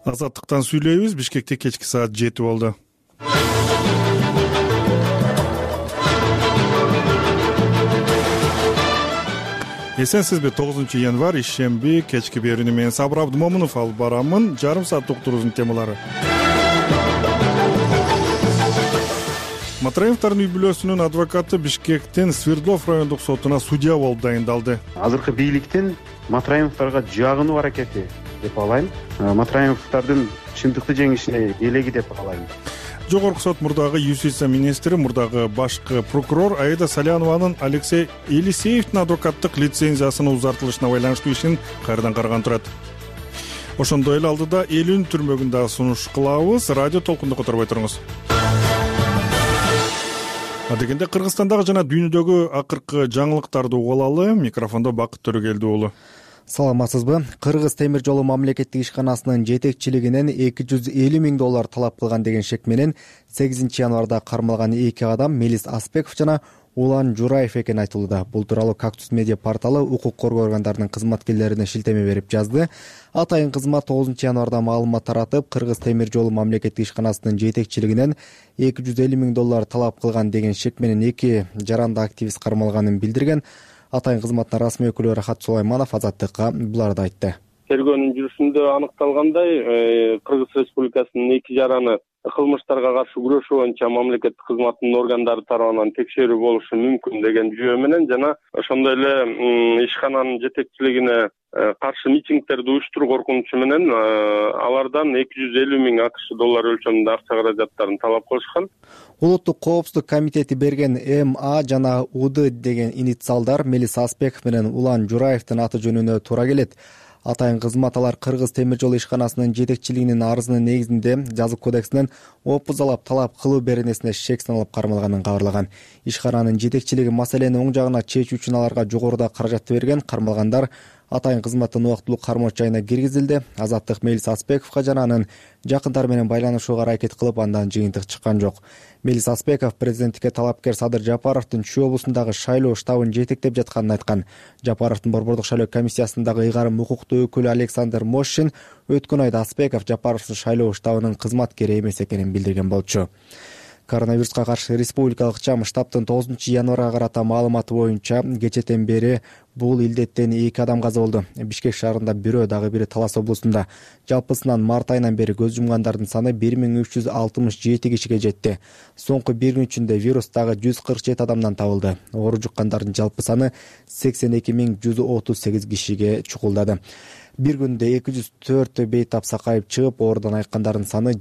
Азаттыктан сүйлөйбүз. Бишкекте кечки саат 7 болду. Эсенсизби? 9-январь ишемби кечки берүүнү мен Сабыр Абдымомунов алып барамын. Жарым саат уктуруубуздун темалары. Матраимовдордун үй бүлөсүнүн адвокаты Бишкектин Свердлов райондук сотуна судья болуп дайындалды. Азыркы бийликтин Матраимовдорго жагынуу аракети деп алайм. Матраимовдордун чындыкты жеңишине элеги деп алайм. Жогорку сот мурдагы юстиция министри, мурдагы башкы прокурор Аида Салянованын Алексей Елисеевдин адвокаттык лицензиясынын узартылышына байланыштуу ишин кайрадан караган турат. Ошондой эле алдыда элүүнүн түрмөгүн дагы сунуш кылабыз. Радио толкунду которбой туруңуз. Адегенде Кыргызстандагы жана дүйнөдөгү акыркы жаңылыктарды угуп алалы. Микрофондо Бакыт Төрөгелди уулу. Саламатсызбы? Кыргыз темир жолу мамлекеттик ишканасынын жетекчилигинен $250,000 талап кылган деген шек менен 8-январда кармалган 2 адам Мелис Аспеков жана Улан Жураев экени айтылууда. Бул тууралуу Кактус медиа порталы укук коргоо органдарынын кызматкерлерине шилтеме берип жазды. Атайын кызмат 9-январда маалымат таратып, Кыргыз темир жолу мамлекеттик ишканасынын жетекчилигинен $250,000 талап кылган деген шек менен 2 жаранды активист кармалганын билдирген. Атайын кызматтын расмий өкүлү Рахат Сулайманов Азаттыкка буларды айтты. Тергөөнүн жүрүшүндө аныкталгандай, Кыргыз Республикасынын 2 жараны кылмыштарга каршы күрөшүү боюнча мамлекеттик кызматтын органдары тарабынан текшерүү болушу мүмкүн деген жүйө менен жана ошондой эле ишкананын жетекчилигине каршы митингдерди уюштуруу коркунучу менен алардан $250,000 АКШ өлчөмүндө акча каражаттарын талап кылышкан. Улуттук коопсуздук комитети берген МА жана УД деген инициалдар Мелис Аспеков менен Улан Жураевдин аты жөнүнө туура келет. Атайын кызмат алар Кыргыз темир жолу ишканасынын жетекчилигинин арызынын негизинде жазык кодексинен опузалап талап кылуу беренесине шек саналып кармалганын кабарлаган. Ишкананын жетекчилиги маселени оң жагына чечүү үчүн аларга жогоруда каражатты берген. Кармалгандар атайын кызматтын убактылуу кармоо жайына киргизилди. Азаттык Мелис Аспековго жана анын жакындары менен байланышууга аракет кылып, андан жыйынтык чыккан жок. Мелис Аспеков президенттикке талапкер Садыр Жапаровдун Чүй облусундагы шайлоо штабын жетектеп жатканын айткан. Жапаровдун борбордук шайлоо комиссиясындагы ыйгарым укуктуу өкүлү Александр Мошин өткөн айда Аспеков Жапаровдун шайлоо штабынын кызматкери эмес экенин билдирген болчу. Коронавируска каршы республикалык чам штабтын 9-январга карата маалыматы боюнча кечэтен бери бул илдеттен 2 адам каза болду. Бишкек шаарында бирөө, дагы бири Талас облусунда. Жалпысынан март айынан бери көз жумгандардын саны 1367 кишиге жетти. Соңку бир күн ичинде вирустагы 147 адамдан табылды. Оору жуккандардын жалпы саны 82,138 кишиге чукулдады. Бир күндө 204 бейтап сакайып чыгып, оорудан айыккандардын саны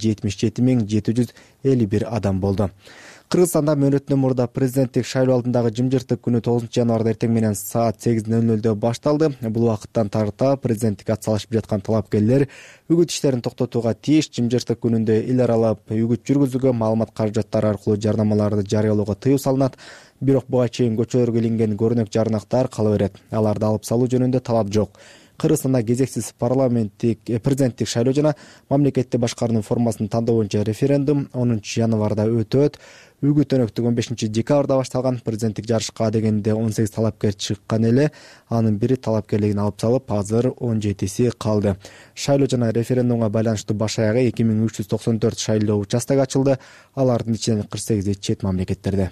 77,751 адам болду. Кыргызстанда мөөнөтүнөн мурда президенттик шайлоо алдындагы жымжыртык күнү 9-январда эртең менен саат 8:00 башталды. Бул убакыттан тарта президенттикке ат салышып жаткан талапкерлер үгүт иштерин токтотууга тийиш. Жымжыртык күнүндө эл аралап үгүт жүргүзүүгө, маалымат каражаттары аркылуу жарнамаларды жарыялоого тыюу салынат. Бирок буга чейин көчөлөргө илинген көрүнөк жарнактар кала берет. Аларды алып салуу жөнүндө талап жок. Кыргызстанда кезексиз президенттик шайлоо жана мамлекетти башкаруунун формасынын тандоо боюнча референдум 10-январда өтөт. Үгүт өнөктүк 15-декабрда башталган. Президенттик жарышка дегенде 18 талапкер чыккан эле. Анын бири талапкерлигин алып салып, азыр 17си калды. Шайлоо жана референдумга байланыштуу баш аягы 2394 шайлоо участогу ачылды. Алардын ичинен 48 чет мамлекеттерде.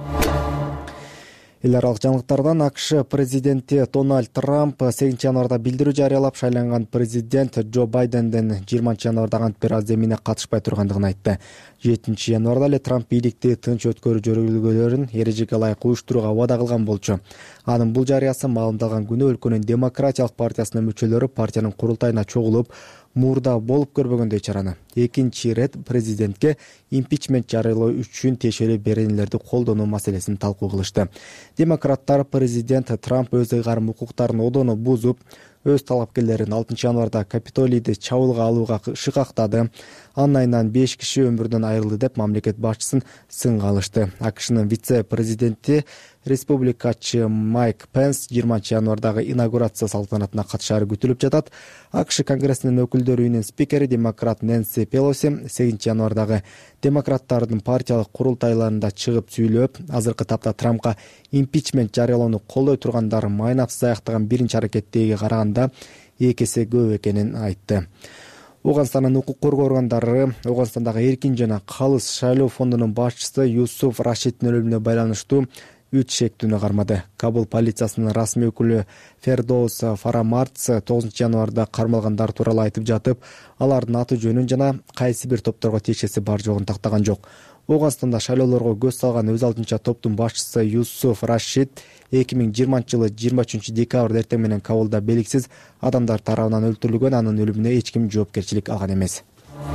Эл аралык жаңылыктардан АКШ президенти Дональд Трамп 8-январда билдирүү жарыялап, шайланган президент Джо Байденден 20-январда антпер аз эмине катышпай тургандыгын айтты. 7-январда эле Трамп бийликти тынч өткөрүү жөргөлүүлөрүн эрежеге ылайык уюштурууга убада кылган болчу. Анын бул жарыясы маалымдалган күнү өлкөнүн Демократиялык партиясынын мүчөлөрү партиянын курултайына чогулуп, мурда болуп көрбөгөндөй чараны экинчи ирет президентке импичмент жарыялоо үчүн тиешелүү беренелерди колдонуу маселесин талкуу кылышты. Демократтар президент Трамп өз ыйгарым укуктарын одоно бузуп, өз талапкерлерин 6-январда Капитолийди чабуулга алууга шыкактады. Анын айынан 5 киши өмүрүнөн айрылды деп мамлекет башчысын сынга алышты. АКШнын вице-президенти республикачы Майк Пенс 20-январдагы инаугурация салтанатына катышары күтүлүп жатат. АКШ Конгрессинин өкүлдөр үйүнүн спикери демократ Нэнси Пелоси 8-январдагы демократтардын партиялык курултайларында чыгып сүйлөп, азыркы тапта Трампка импичмент жарыялоону колдой тургандар майнапсыз аяктаган биринчи аракеттеги караганда 2 эсе көп экенин айтты. Ооганстандын укук коргоо органдары Ооганстандагы эркин жана калыс шайлоо фондунун башчысы Юсуф Рашидтин өлүмүнө байланыштуу 3 шектүүнү кармады. Кабул полициясынын расмий өкүлү Фердоус Фарамарц 9 январда кармалгандар тууралуу айтып жатып, алардын аты жөнүн жана кайсы бир топторго тиешеси бар жогун тактаган жок. Ооганстанда шайлоолорго көз салган өз алдынча топтун башчысы Юсуф Рашид 2020-жылы 23 декабрда эртең менен Кабулда белгисиз адамдар тарабынан өлтүрүлгөн, анын өлүмүнө эч ким жоопкерчилик алган эмес.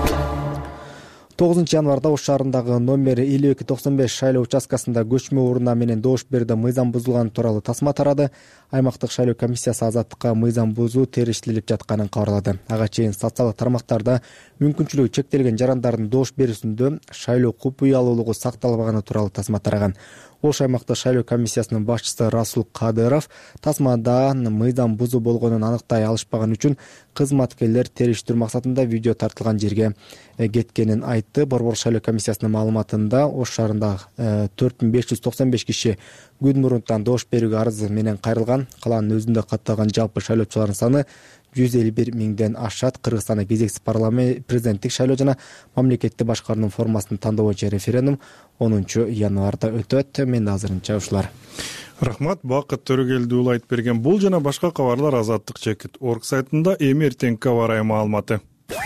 9 январда Ош шаарындагы номер 5295 шайлоо участкасында көчмө урна менен добуш берүүдө мыйзам бузулганы тууралуу тасма тарады. Аймактык шайлоо комиссиясы азаттыкка мыйзам бузуу териштирилип жатканын кабарлады. Ага чейин социалдык тармактарда мүмкүнчүлүгү чектелген жарандардын добуш берүүсүндө шайлоо купуялуулугу сакталбаганы тууралуу тасма тараган. Ош аймактык шайлоо комиссиясынын башчысы Расул Кадыров тасмада мыйзам бузуу болгонун аныктай алышпаган үчүн кызматкерлер териштирүү максатында видео тартылган жерге кеткенин айтты. Борбор шайлоо комиссиясынын маалыматында Ош шаарында 4595 киши күн мурунтан добуш берүүгө арыз менен кайрылган. Калаанын өзүндө катталган жалпы шайлоочулардын саны 151 миңден ашат. Кыргызстанда кезексиз президенттик шайлоо жана мамлекетти башкаруунун формасынын тандоо боюнча референдум 10 январда өтөт. Мен азырынча ушулар. Рахмат, Бакыт Төрөгелди уулу айтып берген. Бул жана башка кабарлар Азаттык Чекит.org сайтында эми эртеңки аба ырайы маалыматы.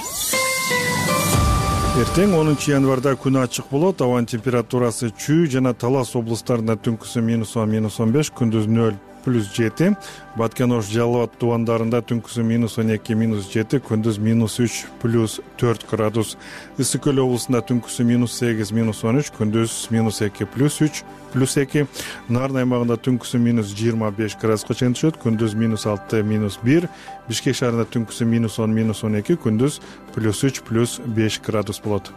Эртең 10 январда күн ачык болот. Абанын температурасы Чүй жана Талас облустарында түнкүсү -10, -15, күндүз 0+7. Баткен, Ош, Жалал абад тубандарында түнкүсү -12, -7, күндүз -3+4 градус. Ысык Көл облусунда түнкүсү -8, -13, күндүз -2+3, +2. Нарын аймагында түнкүсү -25 градуска чейин түшөт, күндүз -6, -1. Бишкек шаарында түнкүсү -10, -12, күндүз +3, +5 градус болот.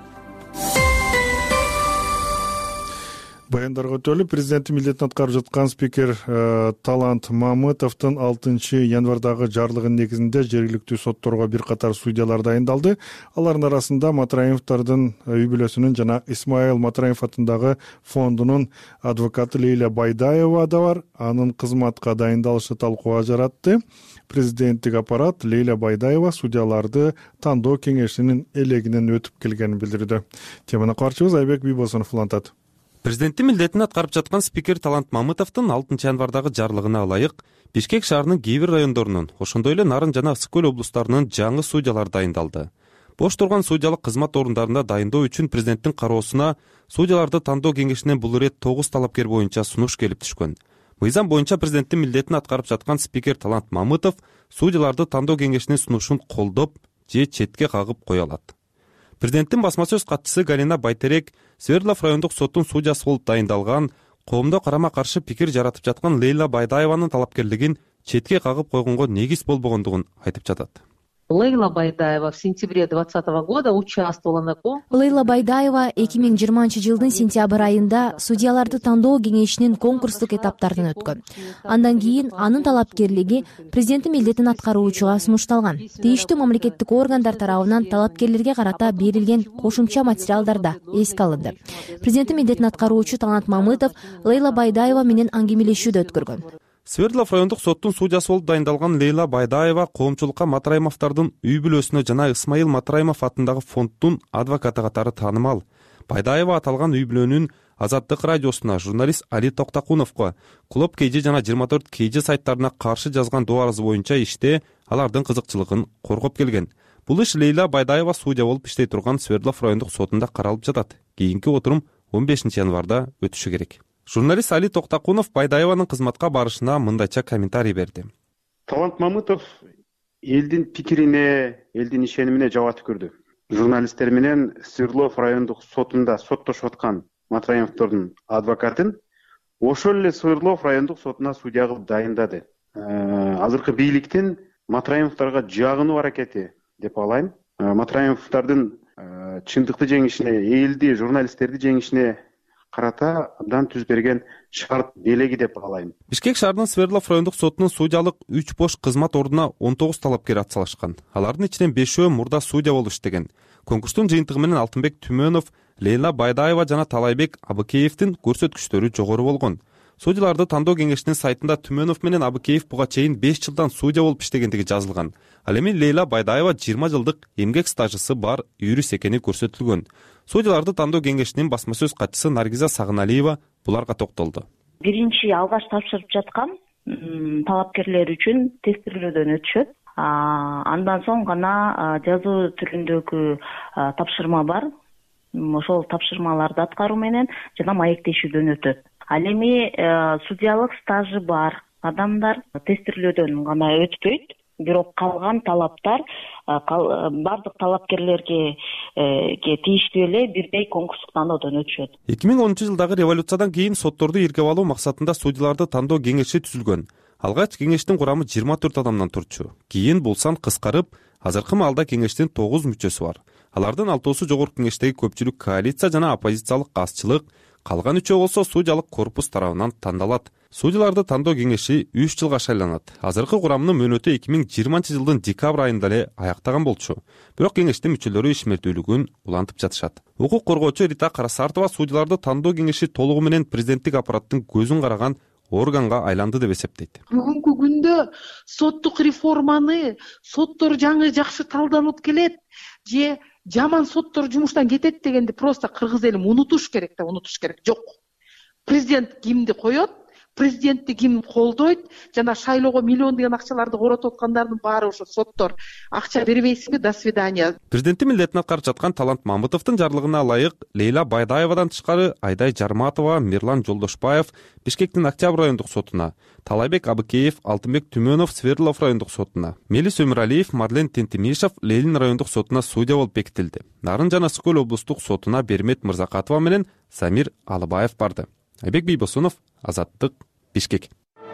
Баяндарга өтөлүп, президенттин милдетин аткарып жаткан спикер Талант Мамытовдун 6 январдагы жарлыгынын негизинде жергиликтүү сотторго бир катар судьялар дайындалды. Алардын арасында Матраимовдордун үй бүлөсүнүн жана Исмаил Матраимов атындагы фондунун адвокаты Лейла Байдаева да бар. Анын кызматка дайындалышы талкууга жаратты. Президенттик аппарат Лейла Байдаева судьяларды тандоо кеңешинин элегинен өтүп келгенин билдирди. Теманы кабарчыбыз Айбек Бийбосунов улантат. Президенттин милдетин аткарып жаткан спикер Талант Мамытовдун 6 январдагы жарлыгына ылайык Бишкек шаарынын кээ бир райондорунун, ошондой эле Нарын жана Ысык Көл облустарынын жаңы судьялары дайындалды. Бош турган судьялык кызмат орундарында дайындоо үчүн президенттин кароосуна судьяларды тандоо кеңешинен бул ирет 9 талапкер боюнча сунуш келип түшкөн. Мыйзам боюнча президенттин милдетин аткарып жаткан спикер Талант Мамытов судьяларды тандоо кеңешинин сунушун колдоп же четке кагып кое алат. Президенттин басма сөз катчысы Галина Байтерек Свердлов райондук соттун судьясы болуп дайындалган, коомдо карама каршы пикир жаратып жаткан Лейла Байдаеванын талапкерлигин четке кагып койгонго негиз болбогондугун айтып жатат. Лейла Байдаева в сентябре 2020 года участвовала на конкурсе. Лейла Байдаева 2020 жылдын сентябрь айында судьяларды тандоо кеңешинин конкурстук этаптарынан өткөн. Андан кийин анын талапкерлиги президенттин милдетин аткаруучуга сунушталган. Тийиштүү мамлекеттик органдар тарабынан талапкерлерге карата берилген кошумча материалдарда эске алынды. Президенттин милдетин аткаруучу Талант Мамытов Лейла Байдаева менен аңгемелешүүдө өткөргөн. Свердлов райондук соттун судьясы болуп дайындалган Лейла Байдаева коомчулукка Матраимовдордун үй бүлөсүнө жана Исмаил Матраимов атындагы фонддун адвокаты катары таанымал. Байдаева аталган үй бүлөнүн Азаттык радиосуна журналист Али Токтакуновго Клуб KG жана 24 KG сайттарына каршы жазган доо арызы боюнча иште алардын кызыкчылыгын коргоп келген. Бул иш Лейла Байдаева судья болуп иштей турган Свердлов райондук сотунда каралып жатат. Кийинки отурум 15 январда өтүшү керек. Журналист Али Токтакунов Байдаеванын кызматка барышына мындайча комментарий берди. Талант Мамытов элдин пикирине, элдин ишенимине жабат көрдү. Журналисттер менен Свердлов райондук сотунда соттошуп аткан Матраимовдордун адвокатын ошол эле Свердлов райондук сотуна судья кылып дайындады. Азыркы бийликтин Матраимовдорго жагынуу аракети деп алайм. Матраимовдордун чындыкты жеңишине, элди, журналисттерди жеңишине карата абдан түз берген шарт белеги деп алайм. Бишкек шаарынын Свердлов райондук сотунун судьялык 3 бош кызмат ордуна 19 талапкер атсалышкан. Алардын ичинен 5өө мурда судья болуп иштеген. Конкурстун жыйынтыгы менен Алтынбек Түмөнов, Лейла Байдаева жана Талайбек Абыкеевдин көрсөткүчтөрү жогору болгон. Судьяларды тандоо кеңешинин сайтында Түмөнов менен Абыкеев буга чейин 5 жылдан судья болуп иштегендиги жазылган. Ал эми Лейла Байдаева 20 жылдык эмгек стажысы бар юрист экени көрсөтүлгөн. Судьяларды тандоо кеңешинин басма сөз катчысы Наргиза Сагыналиева буларга токтолду. Биринчи алгач тапшырып жаткан талапкерлер үчүн тестирлөөдөн өтүшөт. Андан соң гана жазуу түрүндөгү тапшырма бар. Ошол тапшырмаларды аткаруу менен жана маектешүүдөн өтөт. Ал эми судьялык стажы бар адамдар тестирлөөдөн гана өтпөйт. Бирок калган талаптар бардык талапкерлерге тийиштүү эле бирдей конкурстук тандоодон өтүшөт. 2010 жылдагы революциядан кийин сотторду иргеп алуу максатында судьяларды тандоо кеңеши түзүлгөн. Алгач кеңештин курамы 24 адамдан турчу. Кийин бул сан кыскарып, азыркы маалда кеңештин 9 мүчөсү бар. Алардын 6-сы жогорку кеңештеги көпчүлүк коалиция жана оппозициялык азчылык, калган 3 болсо судьялык корпус тарабынан тандалат. Судьяларды тандоо кеңеши 3 жылга шайланат. Азыркы курамынын мөөнөтү 2020 жылдын декабрь айында эле аяктаган болчу. Бирок кеңештин мүчөлөрү ишмердүүлүгүн улантып жатышат. Укук коргоочу Рита Карасартова судьяларды тандоо кеңеши толугу менен президенттик аппараттын көзүн караган органга айланды деп эсептейт. Бүгүнкү күндө соттук реформаны соттор жаңы жакшы талданып келет же жаман соттор жумуштан кетет дегенди просто кыргыз элим унутуш керек. Жок. Президент кимди коет, президентти ким колдойт, жана шайлоого миллиондогон акчаларды коротуп аткандардын баары ошо соттор. Акча бербейсизби, до свидания. Президенттин милдетин аткарып жаткан Талант Мамытовдун жарлыгына ылайык Лейла Байдаевадан тышкары Айдай Жарматова, Мирлан Жолдошбаев Бишкектин Октябрь райондук сотуна, Талайбек Абыкеев, Алтынбек Түмөнов Свердлов райондук сотуна, Мелис Өмүралиев, Мадлен Тентимишев Ленин райондук сотуна судья болуп бекитилди. Нарын жана Сыкөл облустук сотуна Бермет Мырзакатова менен Самир Алыбаев барды. Айбек Бийбосунов, Азаттык, Бишкек.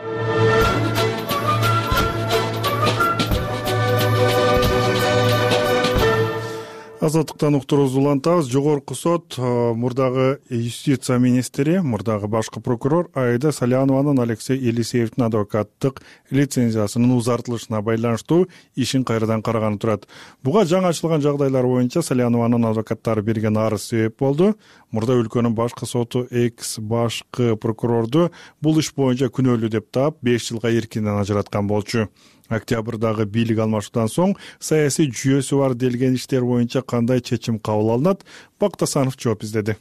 Азаттыктан уктуруубузду улантабыз. Жогорку сот мурдагы юстиция министри, мурдагы башкы прокурор Аида Салянованын Алексей Елисеевдин адвокаттык лицензиясынын узартылышына байланыштуу ишин кайрадан караганы турат. Буга жаңы ачылган жагдайлар боюнча Салянованын адвокаттары берген арыз себеп болду. Мурда өлкөнүн башкы соту экс башкы прокурорду бул иш боюнча күнөөлүү деп таап 5 жылга эркинден ажыраткан болчу. Октябрдагы бийлик алмашуудан соң саясий жүйөсү бар делген иштер боюнча кандай чечим кабыл алынат? Бактар Асанов жооп издеди.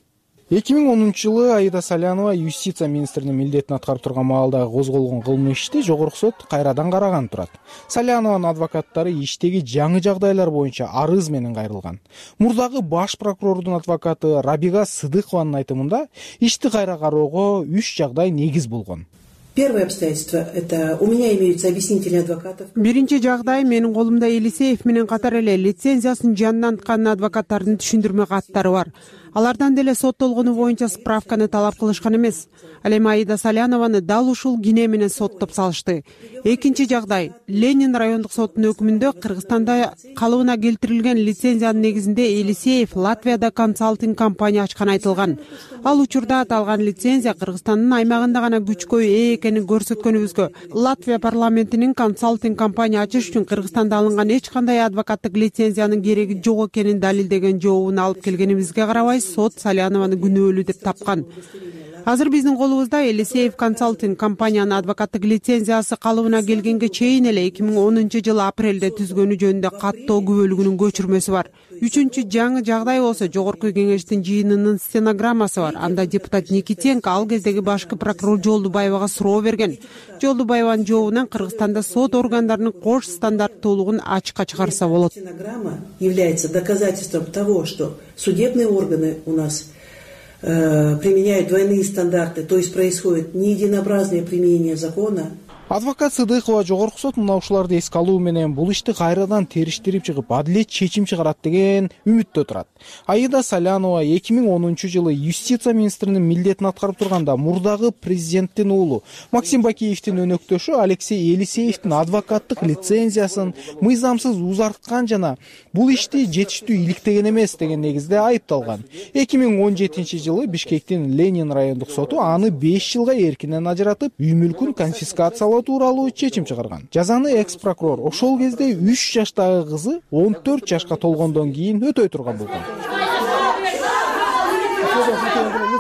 2010 жылы Аида Салянова юстиция министринин милдетин аткарып турган маалда козголгон кылмыш ишти жогорку сот кайрадан караган турат. Салянованын адвокаттары иштеги жаңы жагдайлар боюнча арыз менен кайрылган. Мурдагы баш прокурордун адвокаты Рабига Сыдыкованын айтымында ишти кайра кароого 3 жагдай негиз болгон. Первое обстоятельство – это у меня имеются объяснители адвокатов. Биринчи жагдай менин колумда Елисеев менен катар эле лицензиясын жанынан аткан адвокаттардын түшүндүрмө каттары бар. Алардан деле соттолгону боюнча справканы талап кылышкан эмес. Ал эми Аида Салянованы дал ушул кине менен соттоп салышты. Экинчи жагдай Ленин райондук сотунун өкүмүндө Кыргызстанда калыбына келтирилген лицензиянын негизинде Елисеев Латвияда консалтинг компания ачканы айтылган. Ал учурда аталган лицензия Кыргызстандын аймагында гана күчкө ээ экенин көрсөткөнүбүзгө, Латвия парламентинин консалтинг компания ачыш үчүн Кыргызстанда алынган эч кандай адвокаттык лицензиянын кереги жок экенин далилдеген жообун алып келгенибизге карабай сот Салянованы күнөөлүү деп тапкан. Азыр биздин колубузда Елисеев консалтинг компаниянын адвокаттык лицензиясы калыбына келгенге чейин эле 2010 жылы апрелде түзгөнү жөнүндө каттоо күбөлүгүнүн көчүрмөсү бар. Үчүнчү жаңы жагдай болсо жогорку кеңештин жыйынынын стенограммасы бар. Анда депутат Никитенко ал кездеги башкы прокурор Жолдубаевага суроо берген. Жолдубаеванын жообунан Кыргызстанда сот органдарынын кош стандарттуулугун ачыкка чыгарса болот. Стенограмма является доказательством того, что судебные органы у нас применяют двойные стандарты, то есть происходит неединообразное применение закона. Адвокат Сыдыкова жогорку сот мына ушуларды эске алуу менен бул ишти кайрадан териштирип чыгып, адилет чечим чыгарат деген үмүттө турат. Аида Салянова 2010 жылы юстиция министринин милдетин аткарып турганда мурдагы президенттин уулу Максим Бакиевдин өнөктөшү Алексей Елисеевдин адвокаттык лицензиясын мыйзамсыз узарткан жана бул ишти жетиштүү иликтеген эмес деген негизде айыпталган. 2017 жылы Бишкектин Ленин райондук соту аны 5 жылга эркинен ажыратып, үй мүлкүн конфискациялоо тууралуу чечим чыгарган. Жазаны экс-прокурор ошол кезде 3 жаштагы кызы 14 жашка толгондон кийин өтөй турган болгон.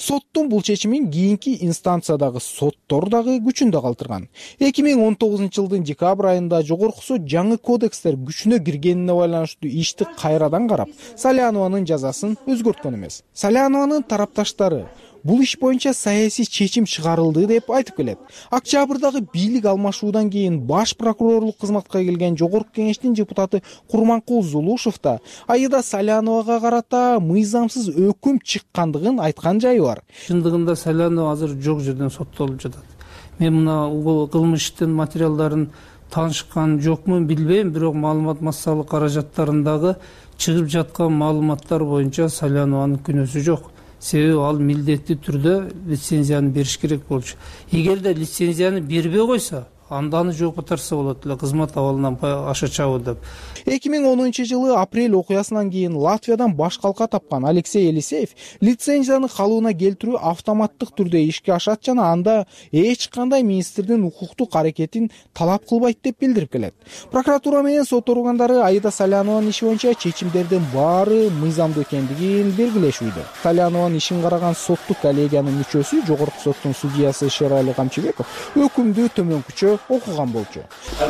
соттун бул чечимин кийинки инстанциядагы соттор дагы күчүндө калтырган. 2019 жылдын декабрь айында жогорку сот жаңы кодекстер күчүнө киргенине байланыштуу ишти кайрадан карап, Салянованын жазасын өзгөрткөн эмес. Салянованын тарапташтары бул иш боюнча саясий чечим чыгарылды деп айтып келет. Октябрдагы бийлик алмашуудан кийин баш прокурорлук кызматка келген жогорку кеңештин депутаты Курманкул Зулушев да Аида Саляновага карата мыйзамсыз өкүм чыккандыгын айткан жайы бар. Чындыгында Салянова азыр жок жерден соттолуп жатат. Мен мына кылмыштын материалдарын таанышкан жокмун билбейм, бирок маалымат массалык каражаттарындагы чыгып жаткан маалыматтар боюнча Салянованын күнөөсү жок. Себеби ал милдеттүү түрдө лицензияны бериш керек болчу. Эгерде лицензияны бербей койсо, анданы жоопатарса болот эле, кызмат абалынан аша чабы деп. 2010 жылы апрель окуясынан кийин Латвиядан баш калка тапкан Алексей Елисеев лицензияны калыбына келтирүү автоматтык түрдө ишке ашат жана анда эч кандай министрдин укуктук аракетин талап кылбайт деп билдирип келет. Прокуратура менен сот органдары Аида Салянованын иши боюнча чечимдердин баары мыйзамдуу экендигин белгилешүүдө. Салянованын ишин караган соттук коллегиянын мүчөсү, жогорку соттун судьясы Шерали Камчыбеков өкүмдү төмөнкүчө окуган болчу.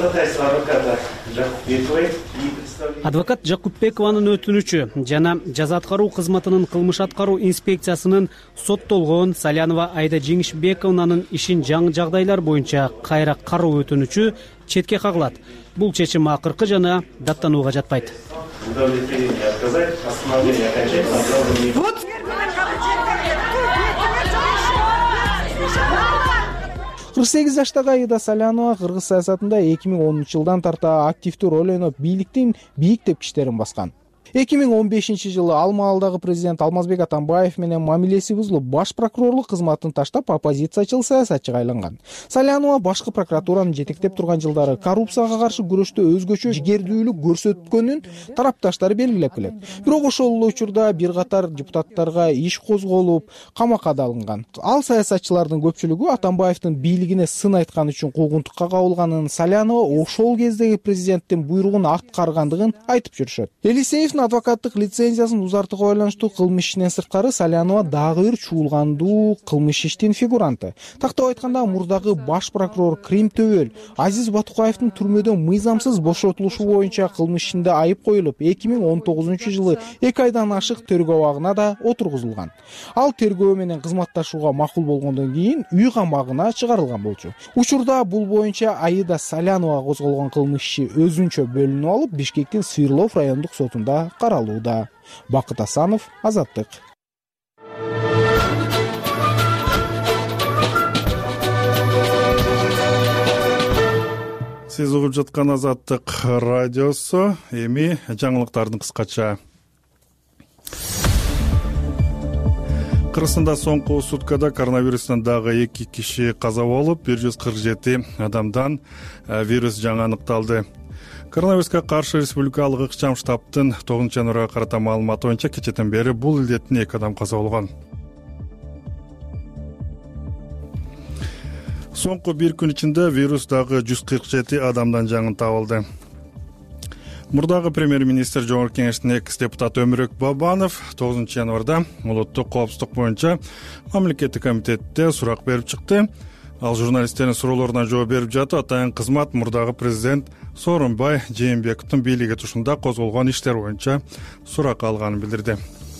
Адвокат Жакупбекованын өтүнүчү жана жаза аткаруу кызматынын кылмыш аткаруу инспекциясынын соттолгон Салянова Аида Жеңишбековнанын ишин жаңы жагдайлар боюнча кайра кароо өтүнүчү четке кагылат. Бул чечим акыркы жана даттанууга жатпайт. 48 жаштагы Аида Салянова кыргыз саясатында 2010 жылдан тарта активдүү роль ойноп, бийликтин бийик тепкичтерин баскан. 2015 жылы ал маалдагы президент Алмазбек Атамбаев менен мамилеси бузулуп, баш прокурорлук кызматын таштап, оппозициячыл саясатчыга айланган. Салянова башкы прокуратуранын жетектеп турган жылдары коррупцияга каршы күрөштө өзгөчө жигердүүлүк көрсөткөнүн тарапташтары белгилеп келет. Бирок ошол эле учурда бир катар депутаттарга иш козголуп, камакка да алынган. Ал саясатчылардын көпчүлүгү Атамбаевдин бийлигине сын айткан үчүн куугунтукка кабылганын, Салянова ошол кездеги президенттин буйругун аткаргандыгын айтып жүрүшөт. Елисеев адвокаттык лицензиясын узартууга байланыштуу кылмыш ишинен сырткары Салянова дагы бир чуулгандуу кылмыш иштин фигуранты. Тактап айтканда, мурдагы баш прокурор Крим Төбөл Азиз Батукаевдин түрмөдөн мыйзамсыз бошотулушу боюнча кылмыш ишинде айып коюлуп, 2019 жылы 2 айдан ашык тергөө абагына да отургузулган. Ал тергөө менен кызматташууга макул болгондон кийин үй камагына чыгарылган болчу. Учурда бул боюнча Аида Салянова козголгон кылмыш иши өзүнчө бөлүнүп алып, Бишкектин Сыйырлов райондук сотунда каралууда. Бакыт Асанов, Азаттык. Сиз угуп жаткан Азаттык радиосу. Эми жаңылыктардын кыскача. Кыргызстанда соңку суткада коронавирустан дагы 2 киши каза болуп, 147 адамдан вирус жаңы аныкталды. Коронавируска каршы республикалык ыкчам штабтын 9 январга карата маалыматы боюнча кечеден бери бул илдеттен 2 адам каза болгон. Соңку бир күн ичинде вирус дагы 147 адамдан жаңы табылды. Мурдагы премьер-министр Жогорку кеңештин экс-депутаты Өмүрөк Бабанов 9 январда улуттук коопсуздук боюнча мамлекеттик комитетте сурак берип чыкты. Ал журналисттердин суроолоруна жооп берип жатып, атайын кызмат мурдагы президент Сооронбай Жээнбековдун бийлиги тушунда козголгон иштер боюнча сурак алганын билдирди.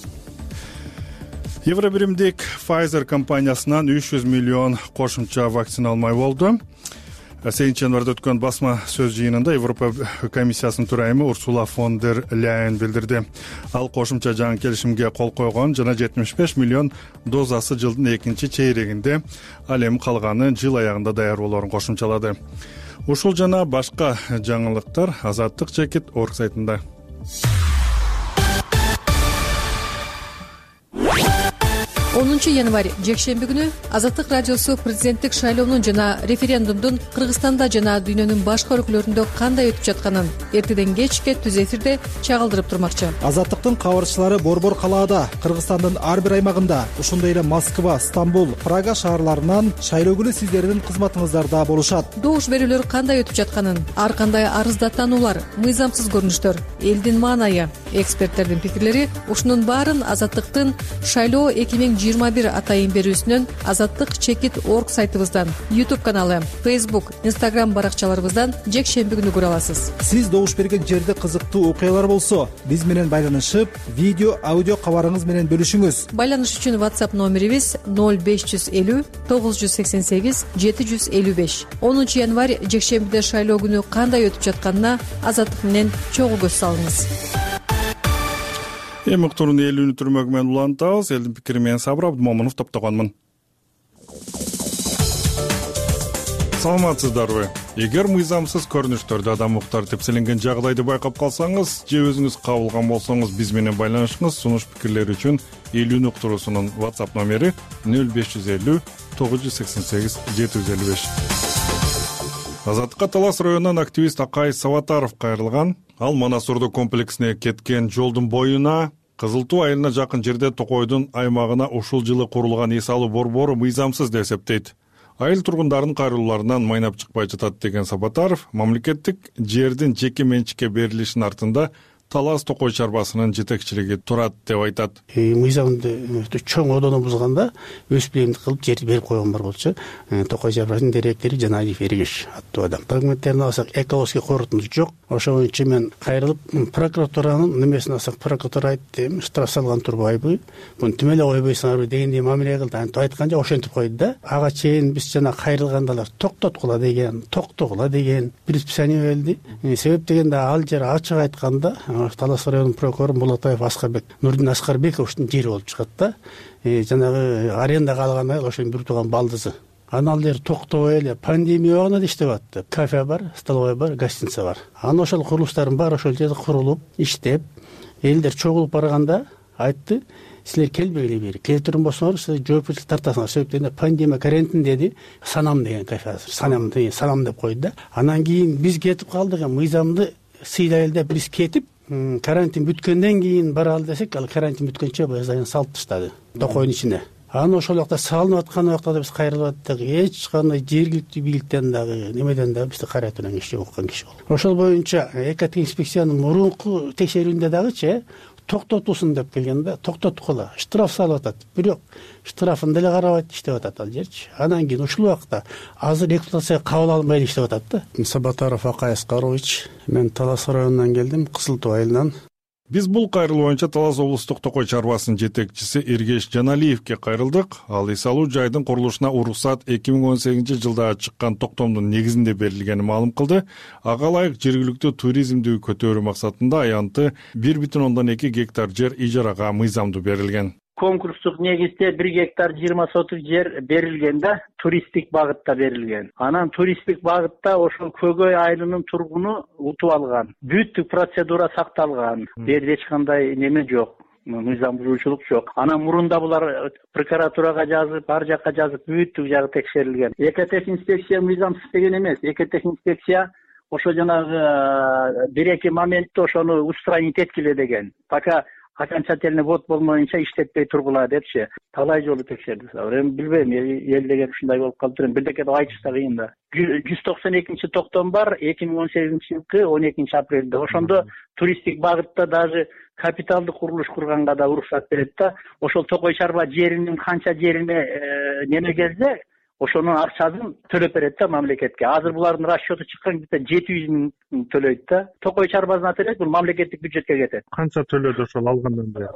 Евробиримдик Pfizer компаниясынан 300 миллион кошумча вакцина алмай болду. 8 январда өткөн басма сөз жыйынында Европа комиссиясынын төрайымы Урсула фон дер Ляйен билдирди. Ал кошумча жаңы келишимге кол койгон жана 75 миллион дозасы жылдын 2 чейрегинде, ал эми калганы жыл аягында даяр болоорун кошумчалады. Ушул жана башка жаңылыктар Азаттык Чекит.org сайтында. 10 январь жекшемби күнү Азаттык радиосу президенттик шайлоонун жана референдумдун Кыргызстанда жана дүйнөнүн башка өлкөлөрүндө кандай өтүп жатканын эртеден кечке түз эфирде чагылдырып турмакчы. Азаттыктын кабарчылары борбор калаада, Кыргызстандын ар бир аймагында, ошондой эле Москва, Стамбул, Прага шаарларынан шайлоо күнү сиздердин кызматыңыздарда болушат. Добуш берүүлөр кандай өтүп жатканын, ар кандай арыздатанулар, мыйзамсыз көрүнүштөр, элдин маанайы, Эксперттердин пикирлери ушунун баарын Азаттыктын шайлоо 2021 атайын берүүсүнөн azattik.org сайтыбыздан, YouTube каналы, Facebook, Instagram баракчаларыбыздан жекшемби күнү көрө аласыз. Сиз добуш берген жерде кызыктуу окуялар болсо, биз менен байланышып, видео, аудио кабарыңыз менен бөлүшүңүз. Байланыш үчүн WhatsApp номерибиз 0550 988 755. 10 январь жекшембиде шайлоо күнү кандай өтүп жатканына Азаттык менен чогуу көз салыңыз. Эми уктуруну эл үнү түрмөгү менен улантабыз. Элдин пикири менен Сабыр Абдымомунов топтогонмун. Саламатсыздарбы? Эгер мыйзамсыз көрүнүштөрдө адам укуктары тепселенген жагдайды байкап калсаңыз же өзүңүз кабылган болсоңуз, биз менен байланышыңыз. Сунуш пикирлери үчүн эл үнү уктуруусунун WhatsApp номери 0550 988 755. Азаттыкка Талас районунан активист Акай Саватаров кайрылган. Ал Манасурдуу комплексине кеткен жолдун боюна Кызыл Туу айылына жакын жерде Токойдун аймагына ушул жылы курулган эс алуу борбору мыйзамсыз деп эсептейт. Айыл тургундарынын кайрылууларынан майнап чыкпай жатат деген Сапатаров мамлекеттик жердин жеке менчикке берилишинин артында Талас Токой чарбасынын жетекчилиги турат деп айтат. Мыйзамды чоң одону бузганда өз билимди кылып жерди берип койгон бар болчу. Токой чарбасынын директори Жаналиев Эргеш аттуу адам. Документтерин алсак, экологический корутунду жок. Ошо боюнча мен кайрылып прокуратуранын немесин алсак, прокуратура айтты, штраф салган турбайбы, буну тим эле койбойсуңарбы дегендей мамиле кылды. Антип айтканча ошентип койду да. Ага чейин биз жана кайрылгандалар токтоткула деген, токтогула деген предписание берди. Себеп дегенде ал жер ачык айтканда Талас районунун прокурору Булатаев Аскарбек, Нурдин Аскарбековичтин жери болуп чыгат да. Жанагы арендага алган айыл ошонун бир тууган балдызы. Анан ал жер токтобой эле пандемия убагында иштеп атты. Кафе бар, столовый бар, гостиница бар. Анан ошол курулуштардын баары ошол жерде курулуп, иштеп, элдер чогулуп барганда айтты, силер келбегиле бери. Келтирим болсоңор, силер жоопкерчилик тартасыңар. Себеп пандемия карантин деди. Санам деген кафе азыр. Санам деп койду да. Анан кийин биз кетип калдык, мыйзамды сыйлайлы деп биз кетип, карантин бүткөндөн кийин баралы десек, ал карантин бүткөнчө баягы салып таштады Токойдун ичине. Анан ошол жакта салынып аткан убакта биз кайрылып аттык. Эч кандай жергиликтүү бийликтен дагы, немеден дагы бизди карайтуудан киши уккан киши болду. Ошол боюнча экоинспекциянын мурунку текшерүүндө дагычы токтотусун деп келгенде токтоткула, штраф салып атат. Бирок штрафын деле карабайт, иштеп атат ал жерчи. Анан кийин ушул убакта азыр эксплуатацияга кабыл алынбай иштеп атат да. Сабатаров Акай Аскарович, мен Талас районунан келдим, Кызыл Туу айылынан. Биз бул кайрылуу боюнча Талас облустук Токой чарбасынын жетекчиси Эргеш Жаналиевке кайрылдык. Ал эс алуу жайдын курулушуна уруксат 2018-жылда чыккан токтомдун негизинде берилгенин маалым кылды. Ага ылайык жергиликтүү туризмди көтөрүү максатында аянты 1,2 гектар жер ижарага мыйзамдуу берилген. Конкурстук негизде 1 гектар 20 сотук жер берилген да, туристтик багытта берилген. Анан туристтик багытта ошол Көгөй айылынын тургуну утуп алган. Бүттүк процедура сакталган. Берде эч кандай неме жок. Мыйзам бузуучулук жок. Анан мурунда булар прокуратурага жазып, ар жакка жазып, бүттүк жагы текшерилген. Экотехинспекция мыйзамсыз деген эмес. Экотехинспекция ошо жанагы бир-эки моментте ошону устранить эткиле деген. Пока окончательный вод болмоюнча иштетпей тургула депчи. Талай жолу текшерди. Эми билбейм, эл деген ушундай болуп калыптыр. Бирдеке деп айтыш да кыйын да. 192 токтом бар 2018-жылкы 12 апрелде. Ошондо туристтик багытта даже капиталдык курулуш курганга да уруксат берет да. Ошол Токой чарба жеринин канча жерине неме келсе, ошонун акчасын төлөп берет да мамлекетке. Азыр булардын расчету чыккан бите 700 миң төлөйт да. Токой чарбасына төлөйт, бул мамлекеттик бюджетке кетет. Канча төлөдү ошол алгандан бери?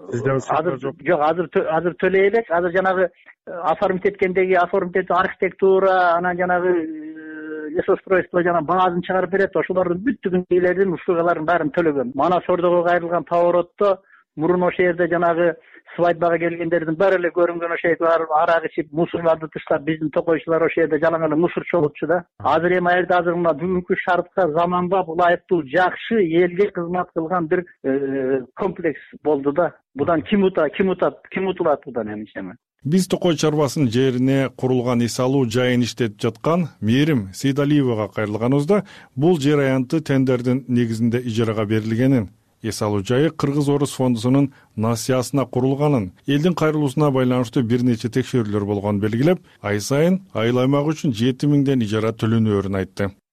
Азыр төлөй элек. Азыр жанагы оформить эткендеги архитектура, анан жанагы лесостройство жана баазын чыгарып берет. Ошолордун бүттүгүндөгүлөрдүн услугаларын баарын төлөгөн. Мана Сордого кайрылган поворотто мурун ошол жерде жанагы свадьбага келгендердин баары эле көрүнгөн ошол жерде арак ичип, мусорларды таштап, биздин токойчулар ошол жерде жалаң эле мусор чогултчу да. Азыр эми аерде азыр мына бүгүнкү шартка заманбап, ылайыктуу, жакшы, элге кызмат кылган бир комплекс болду да. Будан ким утулат будан эмне? Биз Токой чарбасынын жерине курулган эс алуу жайын иштетип жаткан Мээрим Сейдалиевага кайрылганыбызда бул жер аянты тендердин негизинде ижарага берилгенин, эс алуу жайы Кыргыз-Орус фондусунун насыясына курулганын, элдин кайрылуусуна байланыштуу бир нече текшерүүлөр болгонун белгилеп, ай сайын айыл аймак үчүн 7 миңден ижара төлөнөөрүн айтты.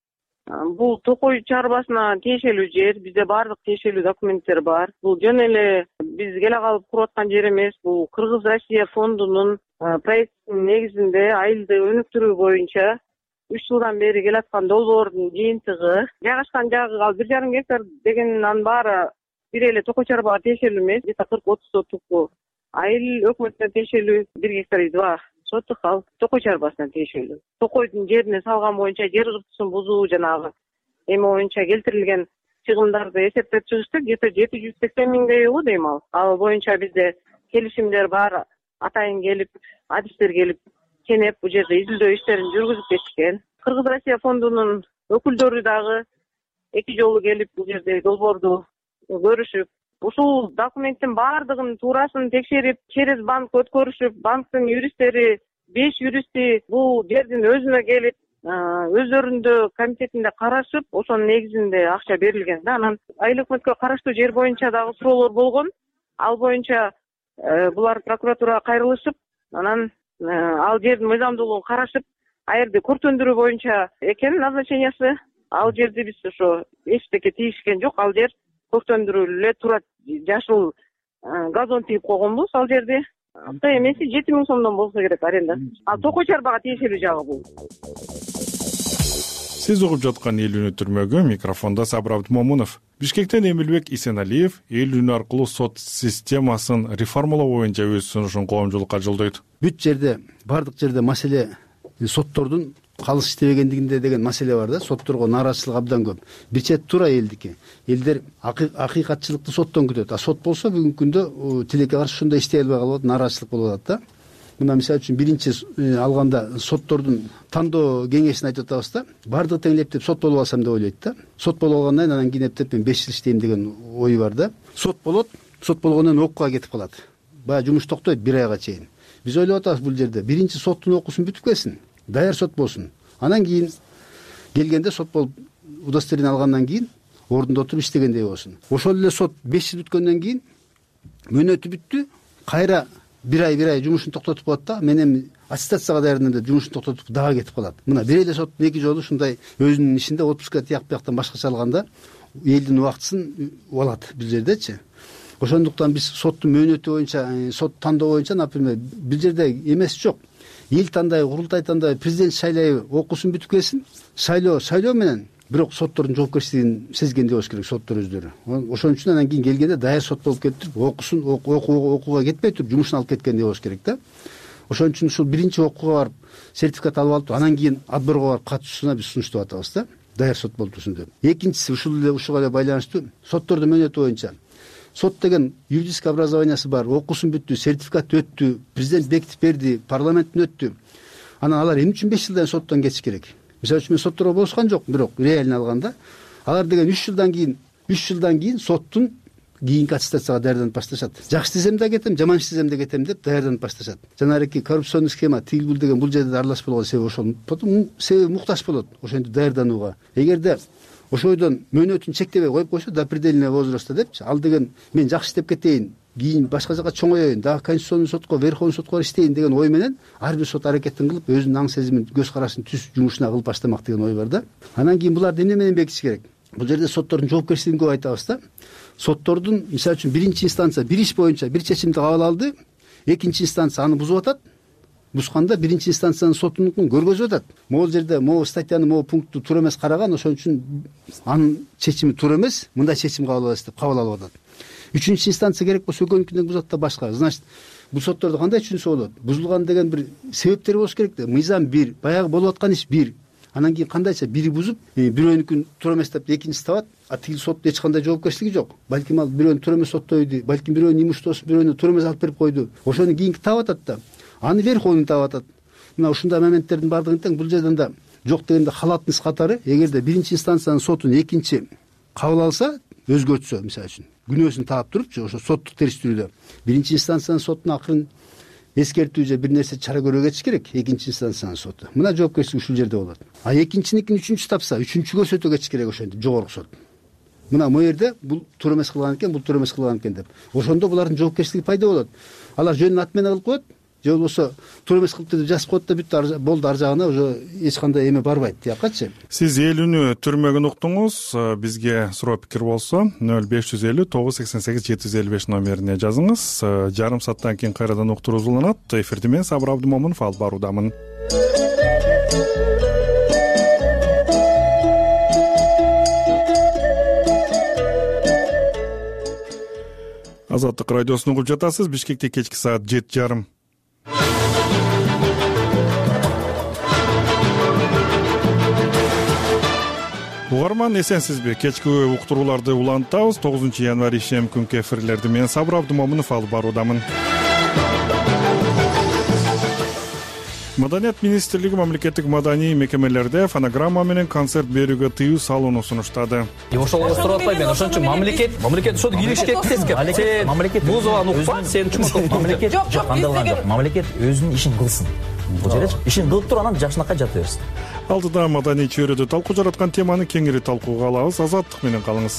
Бул Токой чарбасына тиешелүү жер, бизде баардык тиешелүү документтер бар. Бул жөн эле биз келе калып туруп аткан жер эмес. Бул Кыргыз Россия фондунун проектинин негизинде айылды өнүктүрүү боюнча 3 жылдан бери келаткан долбоордун жыйынтыгы. Жайгашкан жагы ал 1,5 гектар деген, анын баары бир эле Токой чарбага тиешелүү эмес. Где-то 40-30 сотук айыл өкмөтүнө тиешелүү 1 гектар 2 сотук ал Токой чарбасына тиешелүү. Токойдун жерине салган боюнча жер кыртысын бузуу жанагы эми боюнча келтирилген чыгымдарды эсептеп чыгышты. Где-то 780 миңдей го дейм ал. Ал боюнча бизде келишимдер бар. Атайын келип, адистер келип, кенеп бул жерде изилдөө иштерин жүргүзүп кетишкен. Кыргыз Россия фондунун өкүлдөрү дагы 2 жолу келип бул жерде долбоорду көрүшүп, ушул документтин баардыгын туурасын текшерип, через банк өткөрүшүп, банктын юристтери 5 юристи бул жердин өзүнө келип, өздөрүндө комитетинде карашып, ошонун негизинде акча берилген да. Анан айыл өкмөткө караштуу жер боюнча дагы суроолор болгон. Ал боюнча булар прокуратурага кайрылышып, анан ал жердин мыйзамдуулугун карашып, аерди көртөндүрүү боюнча экен назначениясы. Ал жерди биз ошо эчтеке тийишкен жок. Ал жер көртөндүрүлүп эле турат. Жашыл газон тийип койгонбуз ал жерде. Эмеси 7 миң сомдон болсо керек аренда. Ал Токой чарбага тиешелүү жагы бул. Сиз угуп жаткан эл үнү түрмөгү, микрофондо Сабыр Абдымомунов. Бишкектен Эмилбек Исеналиев эл үнү аркылуу сот системасын реформалоо боюнча өз сунушун коомчулукка жолдойт. Бүт жерде, бардык жерде маселе соттордун калыс иштебегендигинде деген маселе бар да. Сотторго нааразычылык абдан көп. Бир чет туура элдики. Элдер акыйкатчылыкты соттон күтөт. А сот болсо бүгүнкү күндө тилекке каршы ушундай иштей албай калып, нааразычылык болуп атат да. Мына мисалы үчүн биринчи алганда соттордун тандоо кеңешин айтып атабыз да. Бардыгы тең эптеп сот болуп алсам деп ойлойт да. Сот болуп алгандан анан кийин эптеп мен 5 жыл иштейм деген ой бар да. Сот болот, сот болгондон окууга кетип калат. Баягы жумуш токтойт 1 айга чейин. Биз ойлоп атабыз бул жерде биринчи соттун окуусун бүтүп келсин, даяр сот болсун. Анан кийин келгенде сот болуп удостоверение алгандан кийин ордунда отуруп иштегендей болсун. Ошол эле сот 5 жыл бүткөндөн кийин мөөнөтү бүттү, кайра 1 ай жумушун токтотуп коет да. Мен эми аттестацияга даярдым деп жумушун токтотуп дагы кетип калат. Мына бир эле сот 2 жолу ушундай өзүнүн ишинде отпуска тияк бияктан башкача алганда элдин убактысын алат бул жердечи. Ошондуктан биз соттун мөөнөтү боюнча, сот тандоо боюнча, например, бул жерде эмес жок. Эл тандай, курултай тандай, президент шайлайбы, окуусун бүтүп келсин. Шайлоо менен бирок соттордун жоопкерчилигин сезгендей болуш керек соттор өздөрү. Ошон үчүн анан кийин келгенде даяр сот болуп кетип, окуусун окууга кетпей туруп жумушун алып кеткендей болуш керек да. Ошон үчүн ушул биринчи окууга барып сертификат алып алып, анан кийин отборго барып катышуусуна биз сунуштап атабыз да. Даяр сот болтурсун деп. Экинчиси ушуга эле байланыштуу соттордун мөөнөтү боюнча. Сот деген юридический образованиясы бар, окуусун бүттү, сертификат өттү, президент бекитип берди, парламенттен өттү. Анан алар эмне үчүн 5 жылдан соттон кетиш керек? Мисалы үчүн мен сотторго болушкан жок, бирок реально алганда алар деген 3 жылдан кийин соттун кийинки аттестацияга даярданып башташат. Жакшы десем да кетем, жаман десем да кетем деп даярданып башташат. Жанагы коррупционный схема тигил бул деген бул жерде аралашып болгон себеби ошол. Себеби муктаж болот ошентип даярданууга. Эгерде ошойдон мөөнөтүн чектебей коюп койсо до предельного возраста депчи, ал деген мен жакшы иштеп кетейин, кийин башка жака чоңоёюн, дагы конституционный сотко, верховный сотко иштейин деген ой менен ар бир сот аракетин кылып, өзүнүн аң сезимин, көз карашын түз жумушуна кылып баштамак деген ой бар да. Анан кийин буларды эмне менен бекитиш керек? Бул жерде соттордун жоопкерчилигин көп айтабыз да. Соттордун мисалы үчүн биринчи инстанция бир иш боюнча бир чечимди кабыл алды, экинчи инстанция аны бузуп атат. Бузганда биринчи инстанциянын сотунукун көргөзүп атат. Могул жерде могу статьяны могу пунктту туура эмес караган, ошон үчүн анын чечими туура эмес, мындай чечим кабыл алабыз деп кабыл алып атат. Үчүнчү инстанция керек болсо экөөнүкүнөн бузат да башка. Значит, бул соттордо кандай түшүнсө болот? Бузулган деген бир себептери болуш керек да. Мыйзам бир, баягы болуп аткан иш бир. Анан кийин кандайча бири бузуп, бирөөнүкүн туура эмес деп экинчиси табат, а тигил соттун эч кандай жоопкерчилиги жок. Балким ал бирөөнү туура эмес соттойду, балким бирөөнүн имуществосун бирөөнү туура эмес алып берип койду. Ошону кийинки таап атат да. Аны верховный таап атат. Мына ушундай моменттердин баардыгын тең бул жерден да жок дегенде халатность катары, эгерде биринчи инстанциянын сотун экинчи кабыл алса, өзгөртсө, мисалы үчүн күнөөсүн таап турупчу, ошо соттук териштирүүдө биринчи инстанциянын сотун акырын эскертүү же бир нерсе чара көрүүгө кетиш керек, экинчи инстанциянын соту. Мына жоопкерчилик ушул жерде болот. А экинчиникин үчүнчү тапса, үчүнчүгө сөтө кетиш керек ошентип жогорку сот. Мына могу жерде бул туура эмес кылган экен, бул туура эмес кылган экен деп. Ошондо булардын жоопкерчилиги пайда болот. Алар жөнүн аты менен кылып коет, же болбосо туура эмес кылыпты деп жазып коет да бүт болду, ар жагына уже эч кандай эме барбайт тиякачы. Сиз элүүнү түрмөгөн уктуңуз. Бизге суроо пикир болсо 0550 988 755 номерине жазыңыз. Жарым сааттан кийин кайрадан уктуруу уланат. Эфирде мен Сабыр Абдымомунов алып баруудамын. Азаттык радиосун угуп жатасыз. Бишкекте кечки саат 7:30. Угарман, эсенсизби? Кечки уктурууларды улантабыз. 9 январь ишем күнкү эфирлерди мен Сабыр Абдымомунов алып баруудамын. Маданият министрлиги мамлекеттик маданий мекемелерде фонограмма менен концерт берүүгө тыюу салууну сунуштады. Ошого сурап атпайм мен. Ошон үчүн мамлекет ошо кириш кетти. Мамлекет музыканы укпа, сен үчүн мамлекет жок, андалган жок. Мамлекет өзүнүн ишин кылсын. Бул жерде ишин кылып туруп анан жакшынакай жата берсин. Алдыда маданий чөйрөдө талкуу жараткан теманы кеңири талкууга алабыз. Азаттык менен калыңыз.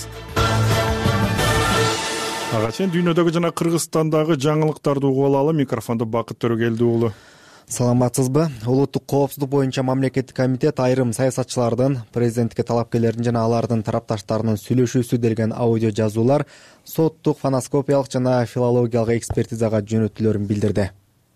Ага чейин дүйнөдөгү жана Кыргызстандагы жаңылыктарды угуп алалы. Микрофондо Бакыт Төрөгелди уулу. Саламатсызбы? Улуттук коопсуздук боюнча мамлекеттик комитет айрым саясатчылардын, президентке талапкерлердин жана алардын тарапташтарынын сүйлөшүүсү делген аудио жазуулар соттук, фоноскопиялык жана филологиялык экспертизага жөнөтүлөрүн билдирди.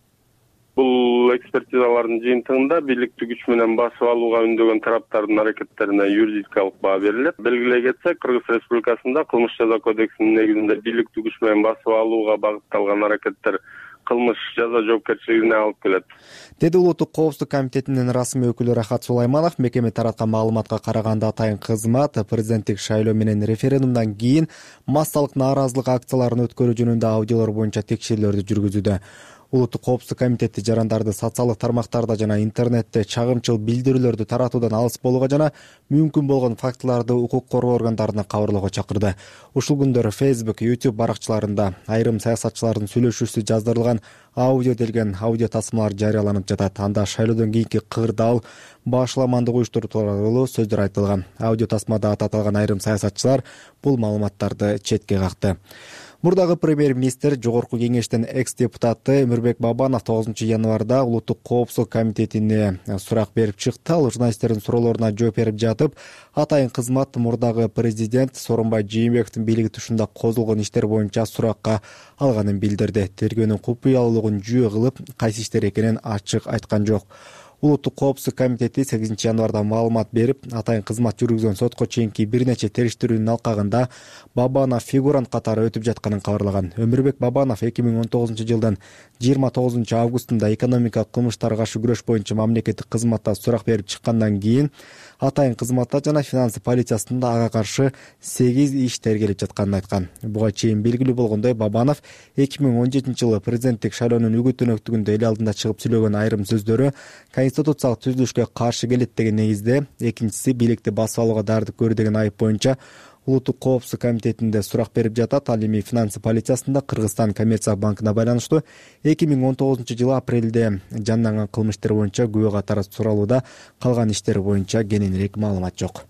Бул экспертизалардын жыйынтыгында бийликтүү күч менен басып алууга үндөгөн тараптардын аракеттерине юридикалык баа берилет. Белгилей кетсек, Кыргыз Республикасында кылмыш жаза кодексинин негизинде бийликтүү күч менен басып алууга багытталган аракеттер кылмыш жаза жоопкерчилигине алып келет, деди Улуттук коопсуздук комитетинин расмий өкүлү Рахат Сулайманов. Мекеме тараткан маалыматка караганда атайын кызмат президенттик шайлоо менен референдумдан кийин массалык нааразылык акцияларын өткөрүү жөнүндө аудиолор боюнча текшерүүлөрдү жүргүзүүдө. Улуттук коопсуздук комитети жарандарды социалдык тармактарда жана интернетте чагымчыл билдирүүлөрдү таратуудан алыс болууга жана мүмкүн болгон фактыларды укук коргоо органдарына кабарлоого чакырды. Ушул күндөрү Facebook, YouTube баракчаларында айрым саясатчылардын сүйлөшүүсү жаздырылган аудио делген аудио тасмалар жарыяланып жатат. Анда шайлоодон кийинки кырдаал, башламандык уюштуруу тууралуу сөздөр айтылган. Аудио тасмада аталган айрым саясатчылар бул маалыматтарды четке какты. Мурдагы премьер-министр Жогорку кеңештин экс-депутаты Өмүрбек Бабанов 9 январда Улуттук коопсуздук комитетине сурак берип чыкты. Ал журналисттердин суроолоруна жооп берип жатып, атайын кызмат мурдагы президент Сооронбай Жээнбековдун бийлиги тушунда козулгон иштер боюнча суракка алганын билдирди. Тергөөнүн купуялуулугун жүйө кылып, кайсы иштер экенин ачык айткан жок. Улуттук коопсуздук комитети 8 январда маалымат берип, атайын кызмат жүргүзгөн сотко чейинки бир нече териштирүүнүн алкагында Бабанов фигурант катары өтүп жатканын кабарлаган. Өмүрбек Бабанов 2019 жылдын 29 августунда экономикалык кылмыштарга каршы күрөш боюнча мамлекеттик кызматта сурак берип чыккандан кийин атайын кызматта жана финансы полициясында ага каршы 8 иш тергелип жатканын айткан. Буга чейин белгилүү болгондой, Бабанов 2017 жылы президенттик шайлоонун үгүт-өнөктүгүндө эл алдында чыгып сүйлөгөн айрым сөздөрү конституциялык түзүлүшкө каршы келет деген негизде, экинчиси бийликти басып алууга даардык көрүү деген айып боюнча Улуттук коопсуздук комитетинде сурак берип жатат. Ал эми финансы полициясында Кыргызстан коммерциялык банкына байланыштуу 2019 жылы апрелде жанданган кылмыштар боюнча күбө катары суралууда, калган иштер боюнча кененирээк маалымат жок.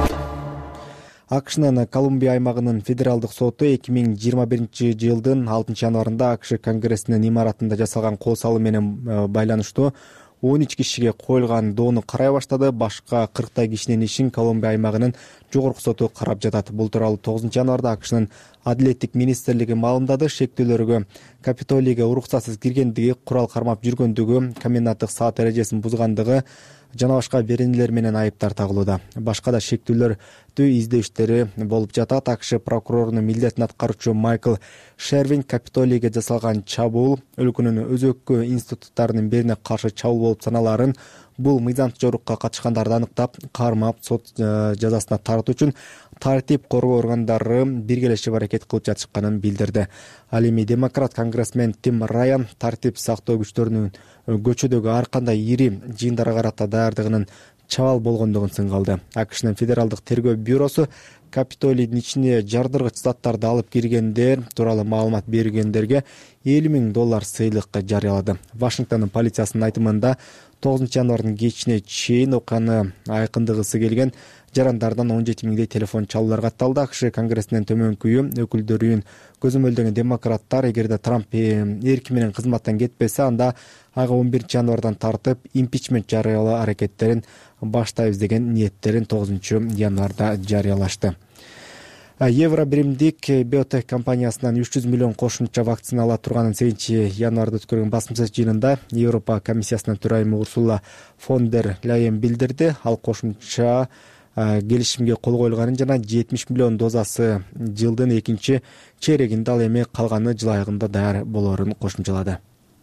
АКШнын Колумбия аймагынын федералдык соту 2021 жылдын 6 январында АКШ конгрессинин имаратында жасалган кол салуу менен байланыштуу 13 кишиге коюлган доону карай баштады. Башка 40 кишинин ишин Колумбия аймагынын жогорку соту карап жатат. Бул тууралуу 9 январда АКШнын Адилеттик министрлиги маалымдады. Шектүүлөргө Капитолийге уруксатсыз киргендиги, курал кармап жүргөндүгү, коменданттык саат эрежесин бузгандыгы жана башка беренелер менен айыптар тагылууда. Башка да шектүүлөрдү издөө иштери болуп жатат. АКШ прокурорунун милдетин аткаруучу Майкл Шервин Капитолийге жасалган чабуул өлкөнүн өзөккө институттарынын бирине каршы чабуул болуп саналарын, бул мыйзамсыз жорукка катышкандарды аныктап, кармап сот жазасына тартуу үчүн тартип коргоо органдары биргелешип аракет кылып жатышканын билдирди. Ал эми демократ конгрессмен Тим Райан тартип сактоо күчтөрүнүн көчөдөгү ар кандай ири жыйындарга карата даярдыгынын чабал болгондугун сынгалды. АКШнын федералдык тергөө бюросу Капитолийдин ичине жардыргыч заттарды алып киргендер тууралуу маалымат бергендерге $50,000 сыйлык жарыялады. Вашингтондун полициясынын айтымында 9 январдын кечине чейин окуяны айкындыгысы келген жарандардан 17 миңдей телефон чалуулар катталды. АКШ Конгрессинин төмөнкү үйү өкүлдөрүн көзөмөлдөгөн демократтар эгерде Трамп эрки менен кызматтан кетпесе, анда ага 11 январдан тартып импичмент жарыялоо аракеттерин баштайбыз деген ниеттерин 9 январда жарыялашты. Евробиримдик биотех компаниясынан 300 миллион кошумча вакцина ала турганын 8 январда өткөргөн басмасөз жыйынында Европа комиссиясынын төрайымы Урсула фон дер Ляйен билдирди. Ал кошумча келишимге кол коюлганын жана 70 миллион дозасы жылдын экинчи чейрегинде, ал эми калганы жыл айыгында даяр болоорун кошумчалады.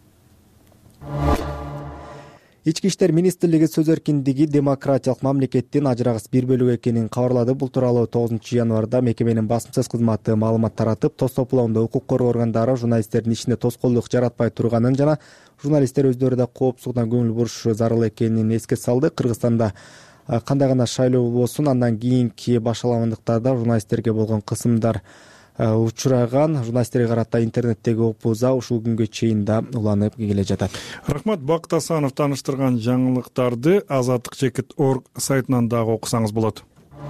Ички иштер министрлиги сөз эркиндиги демократиялык мамлекеттин ажырагыс бир бөлүгү экенин кабарлады. Бул тууралуу 9 январда мекеменин басмасөз кызматы маалымат таратып, тоз топломдо укук коргоо органдары журналисттердин ишине тоскоолдук жаратпай турганын жана журналисттер өздөрү да коопсуздуктан көңүл бурушу зарыл экенин эске салды. Кыргызстанда кандай гана шайлоо болсун, андан кийинки башаламандыктарда журналисттерге болгон кысымдар учураган. Журналисттерге карата интернеттеги опуза ушул күнгө чейин да уланып келе жатат. Рахмат. Бакыт Асанов тааныштырган жаңылыктарды azatlik.org сайтынан дагы окусаңыз болот.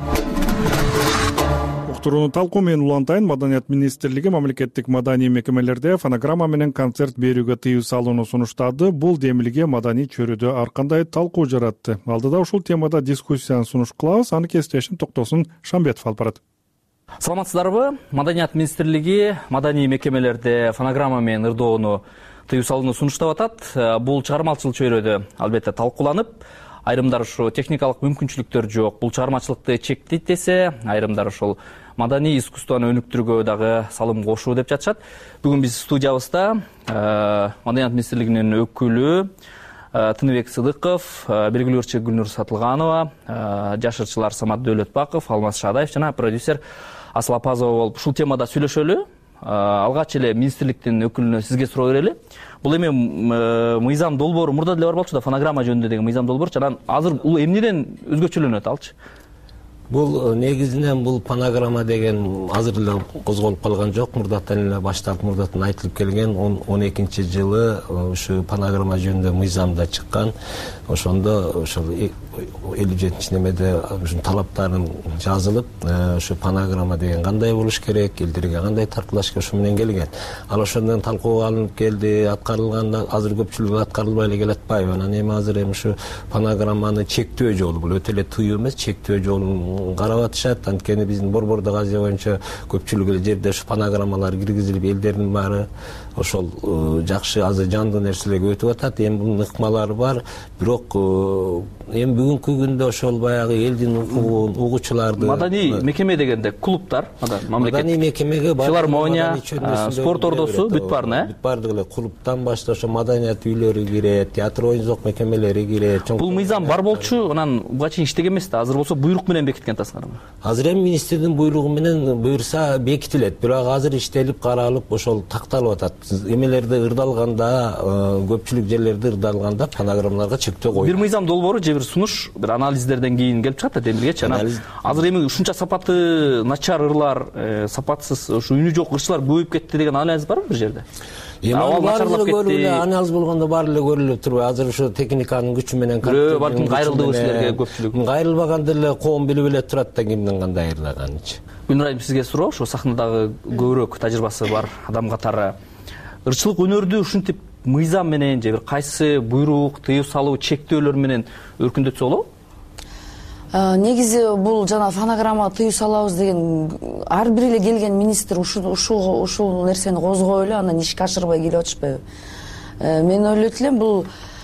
Уктурууну талкуу менен улантайын. Маданият министрлиги мамлекеттик маданий мекемелерде фонограмма менен концерт берүүгө тыюу салууну сунуштады. Бул демилге маданий чөрүдө ар кандай талкуу жаратты. Алдыда ушул темада дискуссияны сунуш кылабыз. Аны кесиптешим Токтосун Шамбетов алып барат. Саламатсыздарбы? Маданият министрлиги маданий мекемелерде фонограмма менен ырдоону тыюу салууну сунуштап атат. Бул чыгармачылык чөйрөдө албетте талкууланып, айрымдар ушу техникалык мүмкүнчүлүктөр жок, бул чыгармачылыкты чектейт десе, айрымдар ушул маданий искусствону өнүктүрүүгө дагы салым кошуу деп жатышат. Бүгүн биз студиябызда Маданият министрлигинин өкүлү Тыныбек Сыдыков, белгилүү ырчы Гүлнур Сатылганова, жаш ырчылар Самат Дөөлөтбаков, Алмаз Шадаев жана продюсер Асыл Апазова болуп ушул темада сүйлөшөлү. Алгач эле министрликтин өкүлүнө сизге суроо берели. Бул эми мыйзам долбоору мурда деле бар болчу да, фонограмма жөнүндө деген мыйзам долбоорчу. Анан азыр бул эмнеден өзгөчөлөнөт алчы? Бул негизинен бул фонограмма деген азыр эле козголуп калган жок. Мурдатан эле башталып, мурдатан айтылып келген. 12-жылы ушу фонограмма жөнүндө мыйзамда чыккан. Ошондо ошол 57-немеде ушун талаптарын жазылып, ушу фонограмма деген кандай болуш керек, элдерге кандай таркылаш керек, ошо менен келген. Ал ошондон талкууга алынып келди, аткарылганда азыр көпчүлүгү аткарылбай эле келатпайбы? Анан эми азыр ушу фонограмманы чектөө жолу, бул өтө эле тыюу эмес, чектөө жолун карап атышат. Анткени биздин Борбордук Азия боюнча көпчүлүк эле жерде ушу фонограммалар киргизилип, элдердин баары ошол жакшы азыр жандуу нерселерге өтүп атат. Эми бунун ыкмалары бар. Бирок эми бүгүнкү күндө ошол баягы элдин укугун, угуучуларды маданий мекеме дегенде клубтар, маданий мекемеге филармония, спорт ордосу бүт баарына, бүт баардыгы эле клубтан баштап ошо маданият үйлөрү кирет, театр оюн-зоок мекемелери кирет. Бул мыйзам бар болчу, анан буга чейин иштеген эмес да. Азыр болсо буйрук менен бекиткен таскарама. Азыр эми министрдин буйругу менен буйрса бекитилет. Бирок азыр иштелип каралып ошол такталып атат. Эмелерде ырдалганда, көпчүлүк жерлерде ырдалганда фонограммаларга чектөө коюлат. Бир мыйзам долбоору же бир сунуш, бир анализдерден кийин келип чыгат да демилгечи. Анан азыр эми ушунча сапаты начар ырлар, сапатсыз, ушу үнү жок ырчылар көбөйүп кетти деген анализ барбы бир жерде? Анализ болгондо баары эле көрүлүп турбайбы? Азыр ошо техниканын күчү менен, балким кайрылды силерге көпчүлүк. Кайрылбаганда эле коом билип эле турат да кимдин кандай ырдаганынчы. Гүлнур айым, сизге суроо, ошо сахнадагы көбүрөөк тажрыйбасы бар адам катары ырчылык өнөрдү ушинтип мыйзам менен же бир кайсы буйрук, тыюу салуу, чектөөлөр менен өркүндөтсө болобу? Негизи бул жана фонограмма тыюу салабыз деген ар бир эле келген министр ушул нерсени козгой эле анан ишке ашырбай келип атышпайбы? Мен ойлойт элем, бул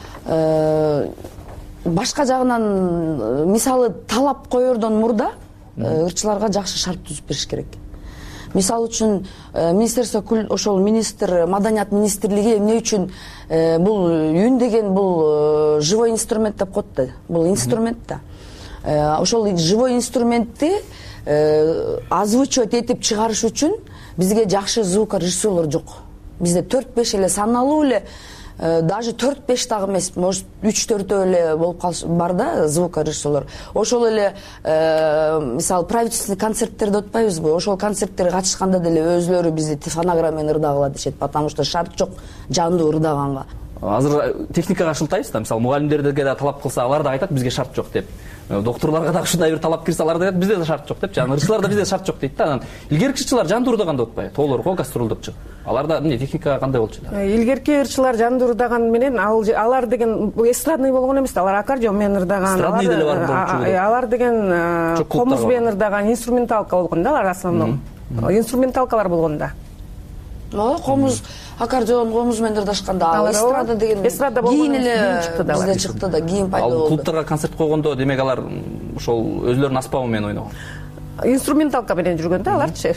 башка жагынан мисалы талап коердон мурда ырчыларга жакшы шарт түзүп бериш керек. Мисалы үчүн министерство ошол министр, маданият министрлиги эмне үчүн бул үн деген бул живой инструмент деп коет да. Бул инструмент да. Ошол живой инструментти озвучивать этип чыгарыш үчүн бизге жакшы звукорежиссерлор жок. Бизде 4-5 эле саналуу эле, даже 4-5 дагы эмес, может 3-4 эле болуп калыш бар да звукорежиссерлор. Ошол эле мисалы правительственный концерттерди өтпөйбүзбү? Ошол концерттерге катышканда деле өзлөрү бизди фонограмма менен ырдагыла дешет, потому что шарт жок жандуу ырдаганга. азыр техникага шылтайбыз да, мисалы мугалимдерге да талап кылса алар да айтат бизге шарт жок деп, доктурларга да ушундай бир талап кирсе алар да айтат бизде да шарт жок деп, жана ырчылар да бизде шарт жок дейт да. Анан илгерки ырчылар жандуудаганда атпайбы, тоолорго гастролдоп чыгып, аларда эмне техника кандай болчу да? Илгерки ырчылар жандуудаган менен алар деген эстрадный болгон эмес да, алар аккордеон менен ырдаган, алар деген комуз менен ырдаган инструменталка болгон да, алар основном инструменталкалар болгон да. Комуз, аккордеон, комуз менен ырдашканда ал эстрада деген кийин эле бизде чыкты да, кийин пайда болду. Ал клубтарга концерт койгондо демек алар ошол өзлөрүнүн аспабы менен ойногон. Инструменталка менен жүргөн да аларчы.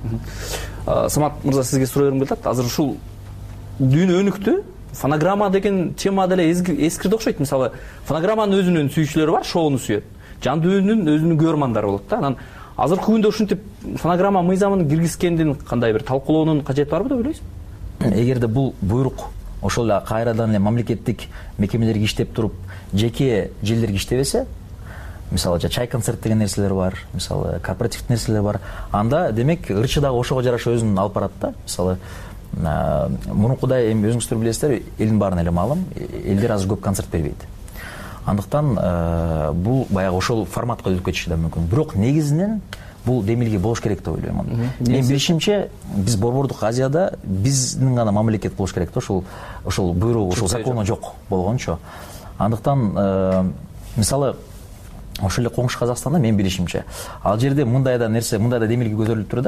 Самат мырза, сизге суроо бергим келет. Азыр ушул дүйнө өнүктү. Фонограмма деген тема деле эскирди окшойт. Мисалы, фонограмманын өзүнүн сүйүүчүлөрү бар, шоуну сүйөт. Жандүүнүн өзүнүн көрөрмандары болот да. Анан азыркы күндө ушинтип фонограмма мыйзамын киргизгендин кандай бир талкуулоонун кажети барбы деп ойлойсуз? Эгерде бул буйрук ошол эле кайрадан эле мамлекеттик мекемелерге иштеп туруп, жеке жерлерге иштебесе, мисалы чай концерт деген нерселер бар, мисалы корпоративдик нерселер бар, анда демек ырчы дагы ошого жараша өзүн алып барат да. Мисалы мурункудай эми өзүңүздөр билесиздер, элдин баарына эле маалым, элдер азыр көп концерт бербейт. Андыктан бул баягы ошол форматка өтүп кетиши да мүмкүн. Бирок негизинен бул демилге болуш керек деп ойлойм. Мен билишимче, биз Борбордук Азияда биздин гана мамлекет болуш керек да, ошол буйрук, ошол закону жок болгончо. Андыктан мисалы ошол эле коңшу Казакстанда мен билишимче, ал жерде мындай да нерсе, мындай да демилге көзөрүлүп турат да,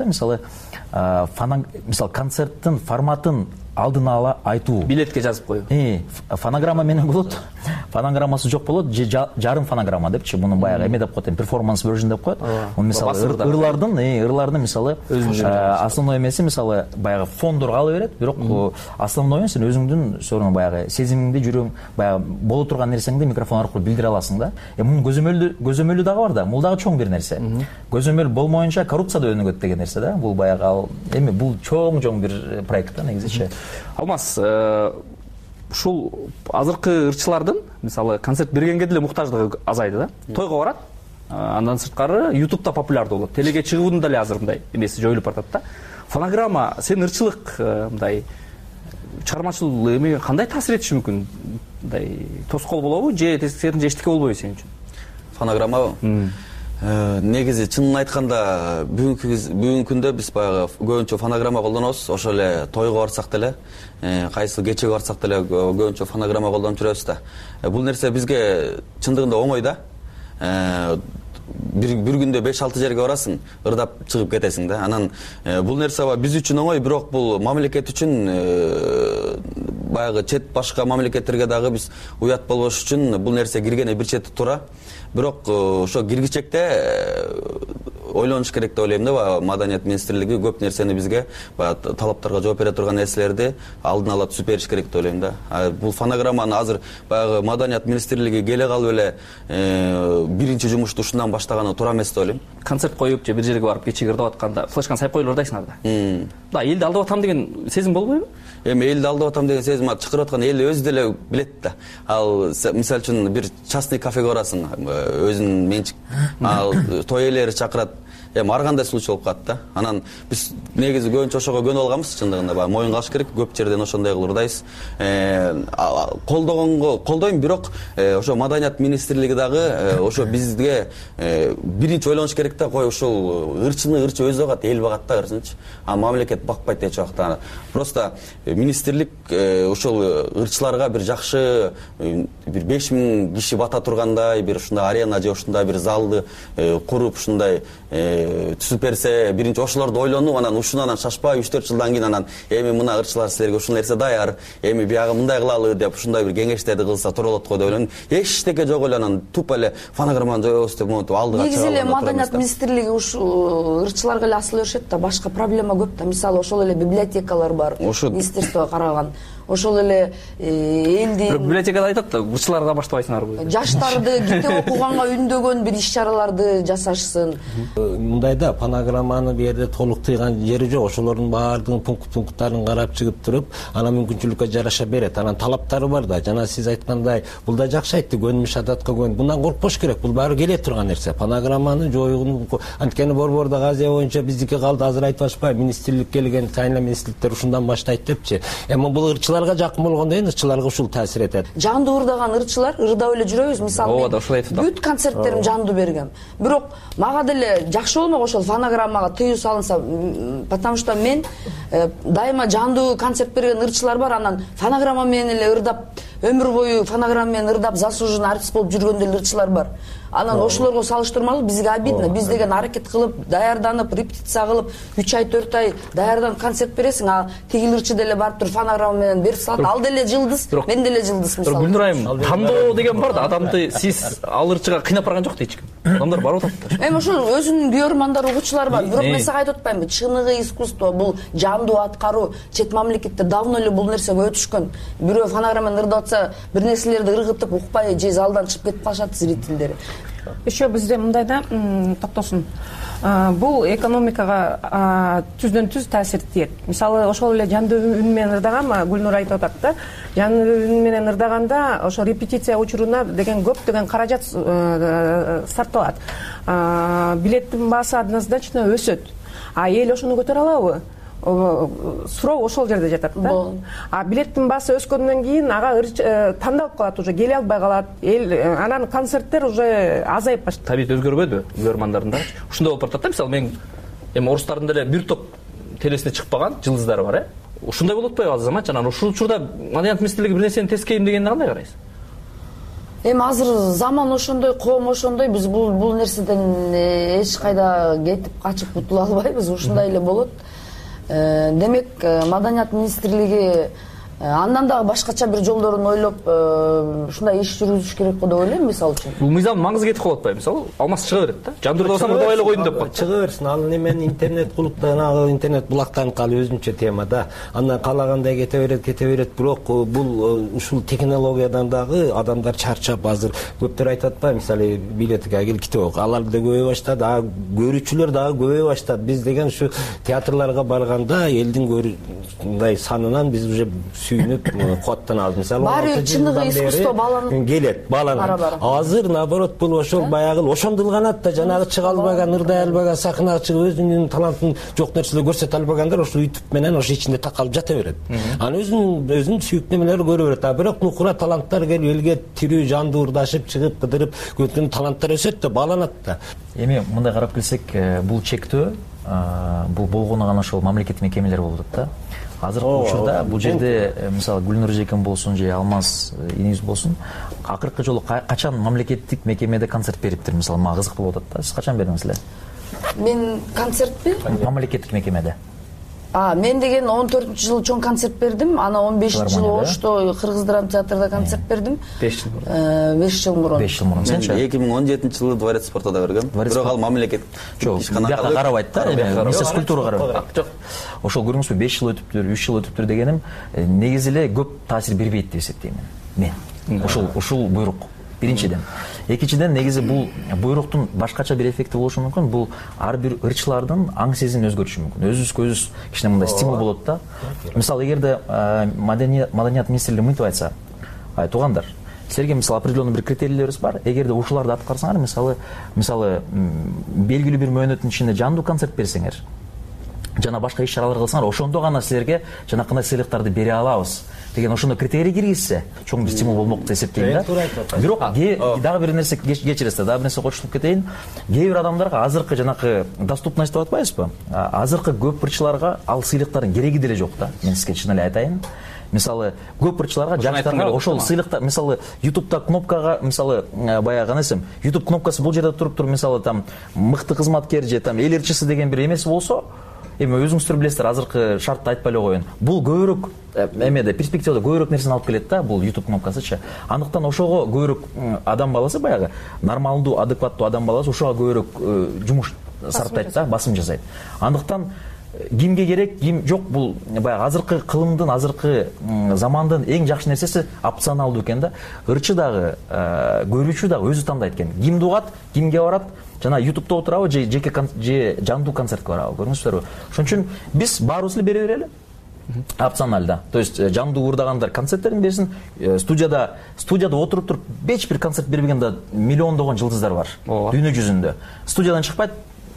мисалы концерттин форматын алдын ала айтуу, билетке жазып коюу. Фонограмма менен болот, фонограммасы жок болот, же жарым фонограмма депчи, муну баягы эме деп коет, перформанс version деп коет. Муну мисалы ырлардын мисалы основной эмеси мисалы баягы фондор кала берет, бирок основной сен өзүңдүн сорун баягы сезимиңди, жүрөң, баягы боло турган нерсеңди микрофон аркылуу билдире аласың да. Мунун көзөмөлү дагы бар да, бул дагы чоң бир нерсе. Көзөмөл болмоюнча коррупция да өнүгөт деген нерсе да. Бул баягы эми бул чоң бир проект да негизичи. Алмаз, ушул азыркы ырчылардын мисалы концерт бергенге деле муктаждыгы азайды да. Тойго барат, андан сырткары YouTube'да популярдуу болот. Телеге чыгуунун деле азыр мындай эмеси жоюлуп баратат да. Фонограмма сен ырчылык мындай чыгармачыл эме кандай таасир этиши мүмкүн? Мындай тоскоол болобу же тескерисинче эчтеке болбойбу сен үчүн? Фонограмма негизи чынын айтканда бүгүнкү күндө биз баягы көбүнчө фонограмма колдонобуз. Ошол эле тойго барсак деле, кайсы кечеге барсак деле көбүнчө фонограмма колдонуп жүрөбүз да. Бул нерсе бизге чындыгында оңой да. Бир күндө 5-6 жерге барасың, ырдап чыгып кетесиң да. Анан бул нерсе биз үчүн оңой, бирок бул мамлекет үчүн баягы чет башка мамлекеттерге дагы биз уят болбош үчүн бул нерсе киргени бир чети туура. Бирок ошо киргичекте ойлонуш керек деп ойлойм да. Маданият министрлиги көп нерсени бизге талаптарга жооп бере турган нерселерди алдын ала түзүп бериш керек деп ойлойм да. Бул фонограмманы азыр баягы Маданият министрлиги келе калып эле биринчи жумушту ушундан баштаганы туура эмес деп ойлойм. Концерт коюп же бир жерге барып кечеге ырдап атканда флешканы сайып коюп ырдайсыңар да. Да, элди алдап атам деген сезим болбойбу? Эми элди алдап атам деген сезим чакырып аткан эл өзү деле билет да. Ал мисалы үчүн бир частный кафеге барасың, өзүнүн менчик, ал той ээлери чакырат. Эми ар кандай случай болуп калат да. Анан биз негизи көбүнчө ошого көнүп алганбыз, чындыгында баягы моюнга алыш керек. Көп жерден ошондой кылып ырдайбыз. Колдойм, бирок ошо Маданият министрлиги дагы ошо бизге биринчи ойлонуш керек да. Кой ушул ырчыны ырчы өзү багат, эл багат да ырчынычы. А мамлекет бакпайт эч убакта. Просто министрлик ошол ырчыларга бир жакшы бир 5000 киши бата тургандай бир ушундай арена же ушундай бир залды куруп ушундай түзүп берсе, биринчи ошолорду ойлонуп, анан ушунан шашпай 3-4 жылдан кийин анан эми мына ырчылар силерге ушул нерсе даяр, эми биягы мындай кылалы деп ушундай бир кеңештерди кылса туура болот го деп ойлойм. Эчтеке жок эле анан туп эле фонограмманы жоебуз деп монтип алдыга чыгып. Негизи эле Маданият министрлиги ушул ырчыларга эле асыл беришет да, башка проблема көп да. Мисалы ошол эле библиотекалар бар, министерствого караган. Ошол эле элди библиотекада айтат да, ырчыларга баштабайсыңарбы? Жаштарды китеп окуганга үндөгөн бир иш-чараларды жасашсын. Мындай да, фонограмманы бу жерде толук тыйган жери жок. Ошолордун баардыгын пункттарын карап чыгып туруп, анан мүмкүнчүлүккө жараша берет. Анан талаптары бар да. Жана сиз айткандай, бул да жакшы айтты, көнүмүш адатка көн. Bundan коркпош керек. Бул баары келе турган нерсе. Фонограмманы жоюун, анткени Борбордук Азия боюнча биздики калды, азыр айтып атышпайбы, министрлик келген, тайынла министрликтер ушундан баштайт депчи. Эми бул ырчылар ырчыларга жакын болгондон кийин ырчыларга ушул таасир этет. Жандуу ырдаган ырчылар ырдап эле жүрөбүз. Мисалы бүт концерттерим жандуу бергем. Бирок мага деле жакшы болмок ошол фонограммага тыюу салынса, потому что мен дайыма жандуу концерт берген ырчылар бар, анан фонограмма менен эле ырдап, өмүр бою фонограмма менен ырдап заслуженный артист болуп жүргөн деле ырчылар бар. Анан ошолорго салыштырмалуу бизге обидно. Биз деген аракет кылып, даярданып, репетиция кылып, 3 ай 4 ай даярданып концерт бересиң, а тигил ырчы деле барып туруп фонограмма менен берип салат. Ал деле жылдыз, мен деле жылдыз мисалы. Гүлнур айым, тандоо деген бар да, адамды сиз ал ырчыга кыйнап барган жок дейт эч ким. Адамдар барып атат. Эми ошол өзүнүн көрөрмандар, угуучулар бар. Бирок мен сага айтып атпаймынбы, чыныгы искусство бул жандуу аткаруу. Чет мамлекетте давно эле бул нерсеге өтүшкөн. Бирөө фонограмма менен ырдап атса, бир нерселерди ыргытып, укпай же залдан чыгып кетип калышат зрительдер. Еще бизде мындай да, токтосун. Бул экономикага түздөн түз таасир этет. Мисалы, ошол эле жандуу үн менен ырдаган, Гүлнур айтып атат да, жандуу үн менен ырдаганда ошо репетиция учуруна деген көптөгөн каражат сарпталат. Билеттин баасы однозначно өсөт. А эл ошону көтөрө алабы? Суроо ошол жерде жатат да. А билеттин баасы өскөндөн кийин ага тандалып калат, уже келе албай калат. Эл анан концерттер уже азайып баштайт. Табит өзгөрбөдү көрөрмандардын? Ушундай болуп атат да, мисалы мен эми орустардын деле бир топ телесине чыкпаган жылдыздары бар, Ушундай болуп атпайбы азыр заманча? Анан ушул учурда маданият министрлиги бир нерсени тескейим дегенде кандай карайсыз? Эми азыр заман ошондой, коом ошондой, биз бул нерседен эч кайда кетип качып кутула албайбыз, ушундай эле болот. Демек, Маданият министрлиги андан дагы башкача бир жолдорун ойлоп, ушундай иш жүргүзүш керек го деп ойлойм, мисалы үчүн. Бул мыйзам маңызы кетип калып атпайбы? Мисалы, алмаз чыга берет да. Жандырда болсам ырдап эле койдум деп коет. Чыга берсин. Ал немен интернет кулуптан, интернет булактан калып өзүнчө тема да. Андан каалагандай кете берет. Бирок бул ушул технологиядан дагы адамдар чарчап азыр көптөр айтып атпайбы? Мисалы, билетке кел китеп ок. Алар да көбөйө баштады, көрүүчүлөр дагы көбөйө баштады. Биз деген ушу театрларга барганда элдин мындай санынан биз уже сүйүнүп кубаттанабыз. Мисалы, баары чыныгы искусство бааланат. Азыр наоборот бул ошол баягы ошондулганат да, жанагы чыга албаган, ырдай албаган, сахнага чыгып өзүнүн талантын жок нерселер көрсөтө албагандар ошо YouTube менен ошо ичинде такалып жата берет. Анан өзүнүн сүйүктүү нерселери көрө берет. Бирок нукура таланттар келип элге тирүү жандуу ырдашып чыгып кыдырып көптөгөн таланттар өсөт да, бааланат да. Эми мындай карап келсек, бул чектөө бул болгону гана ошол мамлекеттик мекемелер болуп атат да. Азыркы учурда бул жерде мисалы Гүлнур эжекем болсун же Алмаз иниңиз болсун, акыркы жолу качан мамлекеттик мекемеде концерт бериптир? Мисалы, мага кызык болуп атат да. Сиз качан бердиңиз? Мен концертпи? Мамлекеттик мекемеде. Мен деген 14-жыл чоң концерт бердим, ана 15-жыл Ошто Кыргыз драма театрда концерт бердим. 5 жыл мурун. 5 жыл мурун. 5 жыл мурун. Сенчи? 2017-жылы Дворец спорта да бергем. Бирок ал мамлекет ишканага карабайт да, Министерство культурага карабайт. Жок. Ошол көрүңүзбү, 5 жыл өтүптүр, 3 жыл өтүптүр дегеним негизи эле көп таасир бербейт деп эсептейм мен. Ушул буйрук. Биринчиден. Экинчиден, негизи бул буйруктун башкача бир эффекти болушу мүмкүн. Бул ар бир ырчылардын аң сезимин өзгөртүшү мүмкүн. Өзүбүзгө өзүбүз кичине мындай стимул болот да. Мисалы, эгерде Маданият министрлиги мынтип айтса, туугандар, силерге мисалы определенный бир критерийлерибиз бар. Эгерде ушуларды аткарсаңар, мисалы белгилүү бир мөөнөттүн ичинде жандуу концерт берсеңер, жана башка иш-чаралар кылсаңар, ошондо гана силерге жанакындай сыйлыктарды бере алабыз деген ошондой критерий киргизсе, чоң бир стимул болмок деп эсептейм да. Бирок дагы бир нерсе кечиресиз, дагы бир нерсе кошулуп кетейин. Кээ бир адамдарга азыркы жанакы доступность деп атпайбызбы? Азыркы көп ырчыларга ал сыйлыктардын кереги деле жок да. Мен сизге чын эле айтайын. Мисалы, көп ырчыларга, жаштарга ошол сыйлыктар, мисалы, YouTube'да кнопкага, мисалы, баягы канесем, YouTube кнопкасы бул жерде туруп мисалы, там мыкты кызматкер же там эл ырчысы деген бир эмеси болсо, эми өзүңүздөр билесиздер, азыркы шартты айтпай эле коеюн. Бул көбүрөөк эмеде перспективада көбүрөөк нерсени алып келет да, бул YouTube кнопкасычы. Андыктан ошого көбүрөөк адам баласы, баягы нормалдуу, адекваттуу адам баласы ошого көбүрөөк жумуш сарптайт да, басым жасайт. Андыктан кимге керек, ким жок, бул баягы азыркы кылымдын, азыркы замандын эң жакшы нерсеси опционалдуу экен да. Ырчы дагы, көрүүчү дагы өзү тандайт экен. Кимди угат, кимге барат, жана YouTube'да отурабы же жандуу концертке барабы, көрүңүздөр. Ошон үчүн биз баарыбыз эле бере берели. Опционалда. То есть жандуу ырдагандар концерттерин берсин, студияда отуруп туруп эч бир концерт бербеген да миллиондогон жылдыздар бар дүйнө жүзүндө. Студиядан чыкпайт,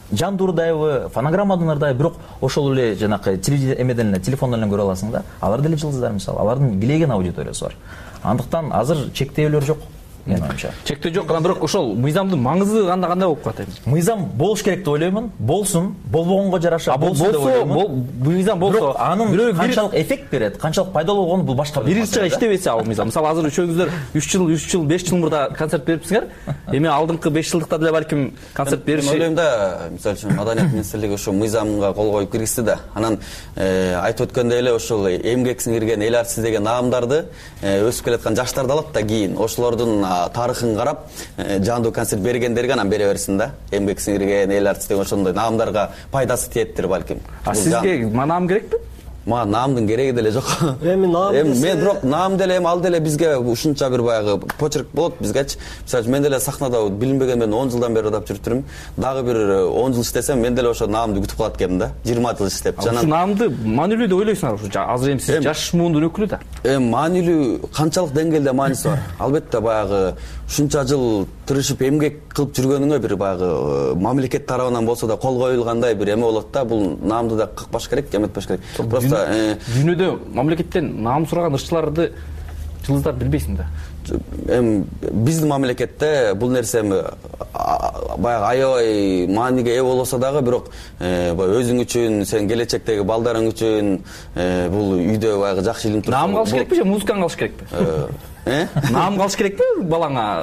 Жан Дурдаева, фонограммадан ырдай, бирок ошол эле жанакы телефондон эле көрө аласың да. Алар деле жылдыздар мисалы, алардын билеген аудиториясы бар. Андыктан азыр чектөөлөр жок. Менин оюмча. Чектөө жок, анан бирок ошол мыйзамдын маңызы кандай болуп калат эми? Мыйзам болуш керек деп ойлоймун. Болсун, болбогонго жараша болсун деп ойлоймун. Мыйзам болсо, анын канчалык эффект берет, канчалык пайдалуу болгону бул башка бир жагы иштебесе ал мыйзам. Мисалы азыр үчөөңүздөр 3 жыл, 5 жыл мурда концерт берипсиңер. Эми алдыңкы 5 жылдыкта деле балким концерт бериши. Мен ойлойм да, мисалы үчүн Маданият министрлиги ошо мыйзамга кол коюп киргизди да. Анан айтып өткөндөй эле ошол эмгек сиңирген эл артиси деген наамдарды өсүп келаткан жаштарды алат да кийин ошолордун тарыхын карап жандуу концерт бергендерге анан бере берсин да. Эмгек сиңирген эл артиси деген ошондой наамдарга пайдасы тиеттир балким. Сизге наам керекпи? Мага наамдын кереги деле жок. Мен бирок наам деле ал деле бизге ушунча бир баягы почерк болот бизгечи. Мисалы мен деле сахнада билинбеген мен 10 жылдан бери ырдап жүрүптүрмүн. Дагы бир 10 жыл иштесем мен деле ошо наамды күтүп калат экенмин да. 20 жыл иштеп. Жана наамды маанилүү деп ойлойсуңар ушу? Азыр эми сиз жаш муундун өкүлү да. Маанилүү канчалык деңгээлде мааниси бар? Албетте баягы ушунча жыл тырышып эмгек кылып жүргөнүңө бир баягы мамлекет тарабынан болсо да кол коюлгандай бир эме болот да. Бул наамды да какпаш керек, эметпеш керек. Дүйнөдө мамлекеттен наам сураган ырчыларды жылдыздар билбейсиң да. Эми биздин мамлекетте бул нерсе баягы аябай мааниге ээ болсо дагы бирок өзүң үчүн, сен келечектеги балдарың үчүн бул үйдө баягы жакшы илим турса. Наам калыш керекпи же музыканы калыш керекпи? Наам калыш керекпи балаңа?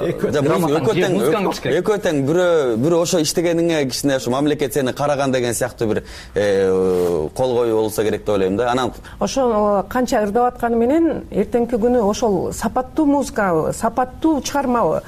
Экөө тең бирөө ошо иштегениңе кичине ошо мамлекет сени караган деген сыяктуу бир кол коюу болсо керек деп ойлойм да. Анан ошо канча ырдап атканы менен эртеңки күнү ошол сапаттуу музыка, сапаттуу чыгарма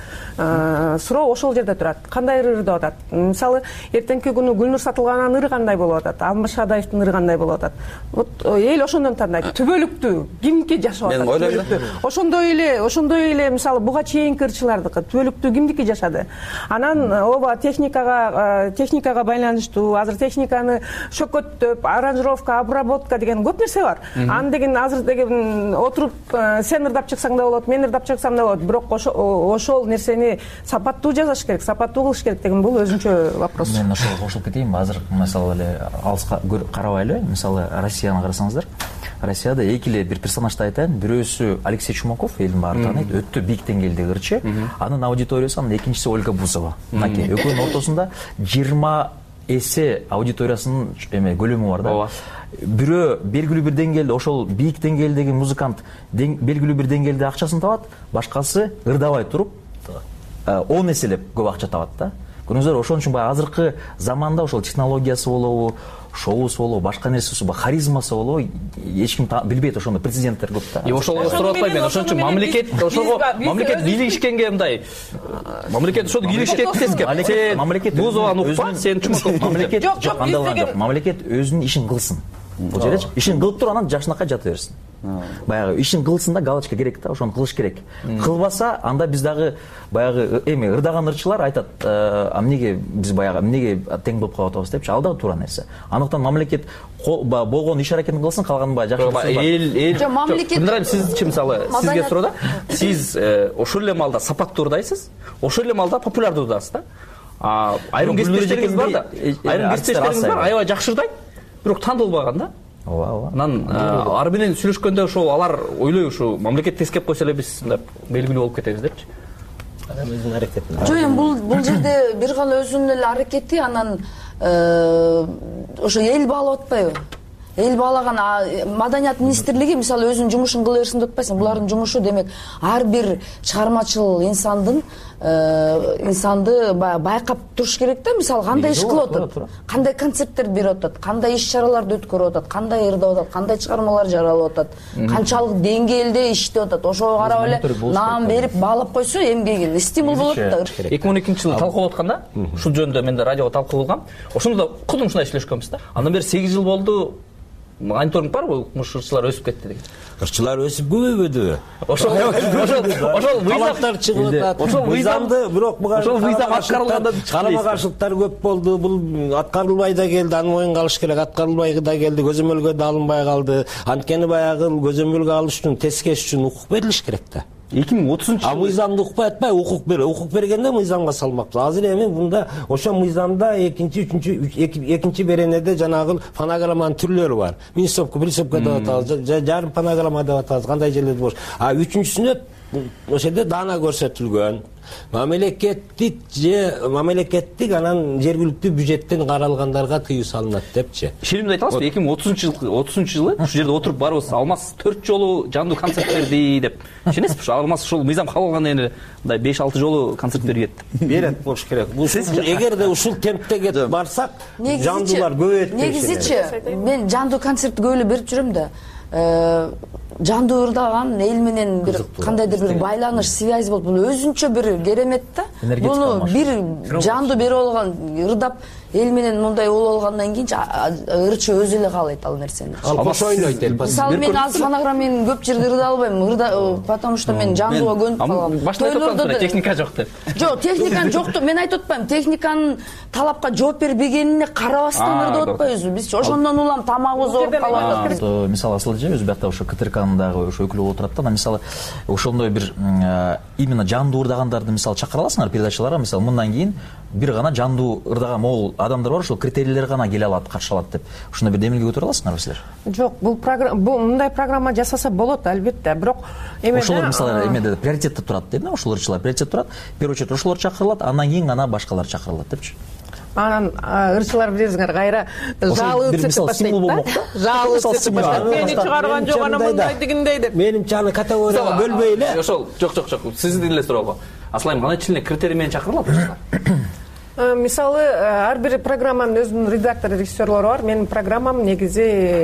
суроо ошол жерде турат. Кандай ырдап атат? Мисалы, эртеңки күнү Гүлнур Сатылгананын ыры кандай болуп атат? Алмаз Шадаевдин ыры кандай болуп атат? Вот эл ошондон тандайт. Түбөлүктүү кимдики жашап атат? Мен ойлойм. Ошондой эле мисалы буга чейинки ырчылардыкы түбөлүктүү кимдики жашады? Анан ооба техникага байланыштуу, азыр техниканы шөкөттөп, аранжировка, обработка деген көп нерсе бар. Аны деген азыр деген отуруп сен ырдап чыксаң да болот, мен ырдап чыксам да болот. Бирок ошол нерсени сапаттуу жазыш керек, сапаттуу кылыш керек деген бул өзүнчө вопрос. Мен ошого кошулуп кетейин. Азыр мисалы эле алыска карабайлы, мисалы Россияны карасаңыздар. Россияда экиле бир персонажды айтайын. Бирөөсү Алексей Чумаков, элдин баары тааныйт, өтө бийик деңгээлдеги ырчы. Анын аудиториясы, анын экинчиси Ольга Бузова. Мынакей экөөнүн ортосунда 20 эсе аудиториясынын көлөмү бар да. Бирөө белгилүү бир деңгээлде, ошол бийик деңгээлдеги музыкант белгилүү бир деңгээлде акчасын табат, башкасы ырдабай туруп 10 эселеп көп акча табат да. Көрүңүздөр, ошон үчүн баягы азыркы заманда ошол технологиясы болобу, шоусу болобу, башка нерсеси болобу, харизмасы болобу, эч ким билбейт, ошондой президенттер көп да. Ошого сурап атпайм мен. Ошон үчүн мамлекет бийлигишкенге мындай мамлекет ошону кийлигишке тескеп. Мамлекет Бузованы укпа, сен Чумаков. Мамлекет жок, андалган жок. Мамлекет өзүнүн ишин кылсын. Бул жеречи ишин кылып туруп анан жакшынакай жата берсин. Баягы ишин кылсын да, галочка керек да, ошону кылыш керек. Кылбаса, анда биз дагы баягы ырдаган ырчылар айтат, эмнеге биз баягы эмнеге тең болуп калып атабыз депчи, ал дагы туура нерсе. Андыктан мамлекет болгон иш аракетин кылсын, калганы баягы жакшы. Мамлекет сизчи мисалы, сизге суроо да. Сиз ошол эле маалда сапаттуу ырдайсыз, ошол эле маалда популярдуу ырдайсыз да. Айрым кесиптештериңиз бар да. Айрым кесиптештериңиз бар, аябай жакшы ырдайт, бирок тандалбаган да. Ооба. Анан ар менен сүйлөшкөндө ошол алар ойлой ушу мамлекет тескеп койсо эле биз белгилүү болуп кетебиз депчи. Өзүнүн аракети. Жок, эми бул жерде бир гана өзүнүн эле аракети, анан ошо эл баалап атпайбы? Эл баалаган Маданият министрлиги мисалы өзүнүн жумушун кыла берсин деп атпайсың. Булардын жумушу демек ар бир чыгармачыл инсанды байкап туруш керек да. Мисалы кандай иш кылып атат, кандай концерттер берип атат, кандай иш-чараларды өткөрүп атат, кандай ырдап атат, кандай чыгармалар жаралып атат, канчалык деңгээлде иштеп атат. Ошого карап эле наам берип баалап койсо эмгеги стимул болот да. 2012-жылы талкуулап атканда, ушул жөнүндө мен да радиого талкуу кылгам. Ошондо да кудум ушундай иштешкөнбүз да. Андан бери 8 жыл болду. Мониторинг барбы? Ырчылар өсүп кетти деген. Ырчылар өсүп көбөйбөдү. Ошол талаптар чыгып атат. Ошол мыйзамды бирок буга аткарылганда карама каршылыктар көп болду. Бул аткарылбай да келди, аны моюнга алыш керек. Аткарылбай да келди, көзөмөлгө да алынбай калды. Анткени баягы көзөмөлгө алыш үчүн, тескеш үчүн укук берилиш керек да. 2030 мыйзамды укпай атпай укук бергенде мыйзамга салмакпыз. Азыр эми мында ошо мыйзамда экинчи беренеде жанагы фонограмманын түрлөрү бар. Минсопка, присопка деп атабыз, жарым фонограмма деп атабыз, кандай жерлерде болуш. Үчүнчүсүнө ошол жерде даана көрсөтүлгөн. Мамлекеттик анан жергиликтүү бюджеттен каралгандарга тыюу салынат депчи. Шеримди айта аласызбы? 2030 жылы ушул жерде отуруп барыбыз Алмаз 4 жолу жандуу концерт берди деп. Ишенесизби? Ушу Алмаз ушул мыйзам кабыл алгандан кийин мындай 5-6 жолу концерт берет. Берет болуш керек. Эгерде ушул темпте кетип барсак, жандуулар көбөйөт. Негизичи мен жандуу концертти көп эле берип жүрөм да. Жандуу ырдаган эл менен бир кандайдыр бир байланыш, связь болуп, бул өзүнчө бир керемет да. Буну бир жандуу берип алган, ырдап эл менен мындай болуп алгандан кийин ырчы өзү эле каалайт ал нерсени. Ал кош ойнойт эл. Мисалы мен азыр фонограммамен көп жерде ырдай албайм, потому что мен жандууга көнүп калгам. Башта айтып техника жок деп. Жок, техниканын жокту мен айтып атпайм. Техниканын талапка жооп бербегенине карабастан ырдап атпайбызбы? Биз ошондон улам тамагыбыз ооруп калат. Мисалы Асыл эже өзү биякта ошо КТРКнын дагы ошо өкүлү болуп турат да. Мисалы ошондой бир именно жандуу ырдагандарды мисалы чакыра аласыңар передачаларга. Мисалы мындан кийин бир гана жандуу ырдаган могул адамдар бар, ошол критерийлер гана келе алат, катыша алат деп. Ушундай бир демилге көтөрө аласыңарбы силер? Жок, бул мындай программа жасаса болот албетте, бирок ошолор мисалы эмеде приоритетте турат дейм да, ошол ырчылар приоритетте турат. В первую очередь ошолор чакырылат, андан кийин гана башкалар чакырылат депчи. Анан ырчылар билесиңер кайра жалы өтүп баштайт да. Жалы өтүп баштайт. Мени чыгарган жок, анан мындай дегендей деп. Менимче аны категорияга бөлбөй эле. Ошол жок. Сиздин эле суроого. Асылайым кандай чилне критерий менен чакырылат ырчылар? Мисалы, ар бир программанын өзүнүн редактор, режиссерлору бар. Менин программам негизи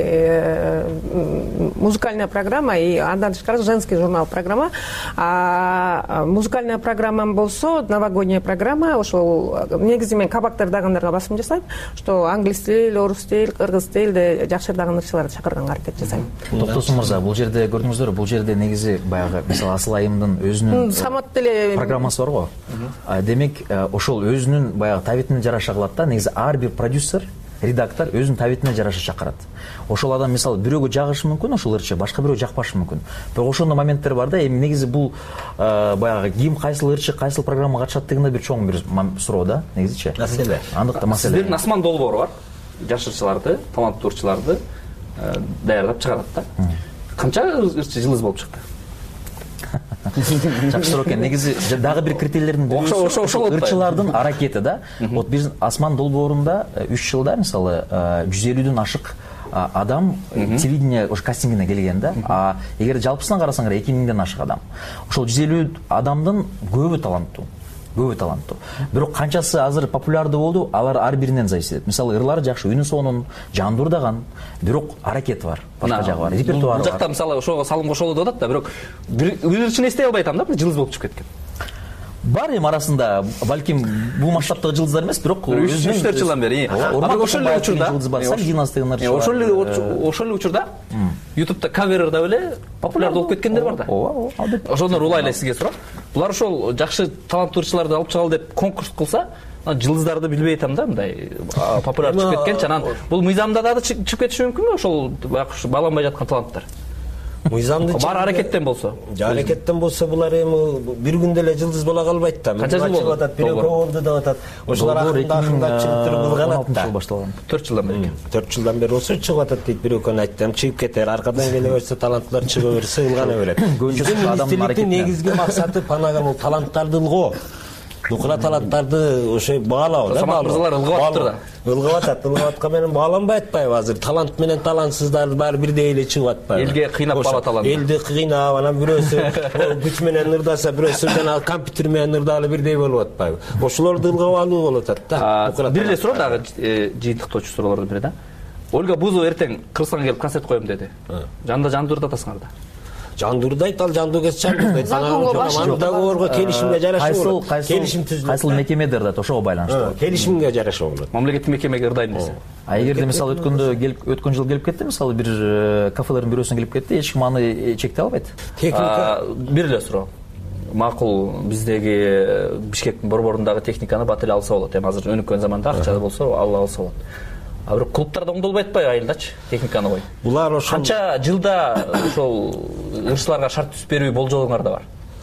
музыкальная программа и андан тышкары женский журнал программа. Музыкальная программам болсо новогодняя программа. Ошол негизи мен кабакта ырдагандарга басым жасайм, что англис тил, орус тил, кыргыз тилде жакшы ырдаган ырчыларды чакырганга аракет жасайм. Токтосун мырза, бул жерде көрдүңүздөрбү? Бул жерде негизи баягы мисалы Асылайымдын өзүнүн Самат деле программасы бар го. Демек ошол өзүнүн баягы табитине жараша кылат да. Негизи ар бир продюсер, редактор өзүнүн табитине жараша чакырат. Ошол адам мисалы бирөөгө жагышы мүмкүн ошол ырчы, башка бирөө жакпашы мүмкүн. Бирок ошондой моменттер бар да. Эми негизи бул баягы ким кайсыл ырчы, кайсыл программага катышат дегенде бир чоң бир суроо да, негизичи. Маселе. Андыкта маселе. Сиздердин Асман долбоору бар. Жаш ырчыларды, таланттуу ырчыларды даярдап чыгарат да. Канча ырчы жылдыз болуп чыкты? Жакшы суроо экен. Негизи дагы бир критерийлердин ошол ырчылардын аракети да. Вот биз Асман долбоорунда 3 жылда мисалы 150дөн ашык адам телевидение ошо кастингине келген да. Эгер жалпысынан карасаңар 2000ден ашык адам. Ошол 150 адамдын көбү таланттуу. Бирок канчасы азыр популярдуу болду, алар ар биринен зависит этет. Мисалы ырлары жакшы, үнү сонун, жандуу ырдаган, бирок аракети бар. Башка жагы бар, репертуары бар. Бул жакта мисалы ошого салым кошолу деп атат да, бирок бир ырчыны эстей албай атам да, бир жылдыз болуп чыгып кеткен. Бар эми арасында, балким бул масштабтагы жылдыздар эмес, бирок 3-4 жылдан бери. Ошол эле учурда, ошол эле учурда YouTube'да кавер ырдап эле популярдуу болуп кеткендер бар да. Ооба, албетте. Ошондор улай эле сизге сурап, булар ошол жакшы таланттуу ырчыларды алып чыгалы деп конкурс кылса, жылдыздарды билбей атам да, мындай популяр чыгып кеткенчи, анан бул мыйзамда дагы чыгып кетиши мүмкүнбү ошол бааланбай жаткан таланттар? Мыйзамды бар аракеттен болсо. Аракеттен болсо булар эми бир күндө эле жылдыз боло калбайт да. Канча жыл болду атат, бирөө көп болду деп атат. Ошолор акырында чыгып кылганат да. 4 жылдан бери. 4 жылдан бери болсо чыгып атат дейт, бирөө күн айттым, чыгып кетер, аркадан келе берсе таланттар чыга берсе ылгана берет. Министрликтин негизги максаты панаган таланттарды ылгоо. Нукула таланттарды ошо баалоо да. Самат мырзалар ылгап атыптыр да. Ылгап аткан менен бааланбай атпайбы азыр? Талант менен талантсыздар баары бирдей эле чыгып атпайбы? Элге кыйнап бала талант. Элди кыйнап, анан бирөөсү күч менен ырдаса, бирөөсү жана компьютер менен ырдагалы бирдей болуп атпайбы? Ошолорду ылгап алуу болуп атат да. Бир эле суроо дагы жыйынтыктоочу суроолордун бири да. Ольга Бузова эртең Кыргызстанга келип концерт коем деди. Жанда жандуу ырдатасыңар да. Жандуу ырдайт, ал жандуу кез чаңдырдайт. Договорго келишимге жараша болот. Келишим түзүлөт. Кайсыл мекемеде ырдайт, ошого байланыштуу. Келишимге жараша болот. Мамлекеттик мекемеге ырдайм десе. Эгерде мисалы өткөн жыл келип кетти, мисалы бир кафелердин бирөөсүнө келип кетти, эч ким аны чектей албайт. Техника бир эле суроо. Макул биздеги Бишкектин борборундагы техниканы бат эле алса болот. Эми азыр өнүккөн заманда акча болсо алса болот. А бирок клубтарда оңдолбой атпайбы айылдачы техниканы кой? Булар ошол канча жылда ошол ырчыларга шарт түзүп берүү болжолуңар да бар.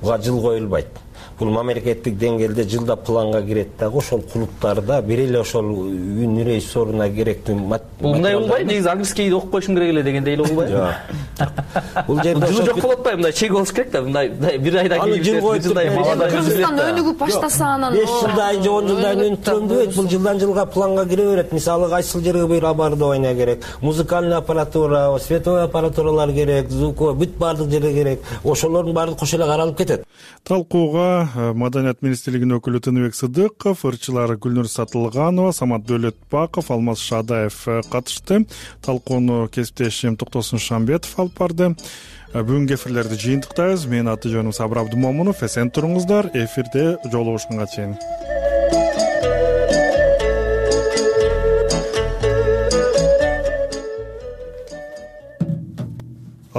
буга жыл коюлбайт. Бул мамлекеттик деңгээлде жылда планга кирет дагы ошол клубтарда бир эле ошол үн режиссеруна керектүү бул мындай болбойбу, негизи английскийди окуп коюшум керек эле дегендей эле болбойбу? Жок. Бул жерде жылы жок болуп атпайбы? Мындай чек болуш керек да, мындай бир айдан кийин Кыргызстан өнүгүп баштаса анан 5 жылдан же 10 жылдан өнүгүп турбойт. Бул жылдан жылга планга кире берет. Мисалы кайсыл жерге бир оборудование керек, музыкальный аппаратура, световой аппаратуралар керек, звуковой бүт баардык жерге керек. Ошолордун баардыгы кош эле каралып кетет. Талкууга Маданият министрлигинин өкүлү Тыныбек Сыдыков, ырчылар Гүлнур Сатылганова, Самат Дөөлөтбаков, Алмаз Шадаев катышты. Талкууну кесиптешим Токтосун Шамбетов алып барды. Бүгүнкү эфирлерди жыйынтыктайбыз. Менин аты жөнүм Сабыр Абдымомунов. Эсен туруңуздар. Эфирде жолугушканга чейин.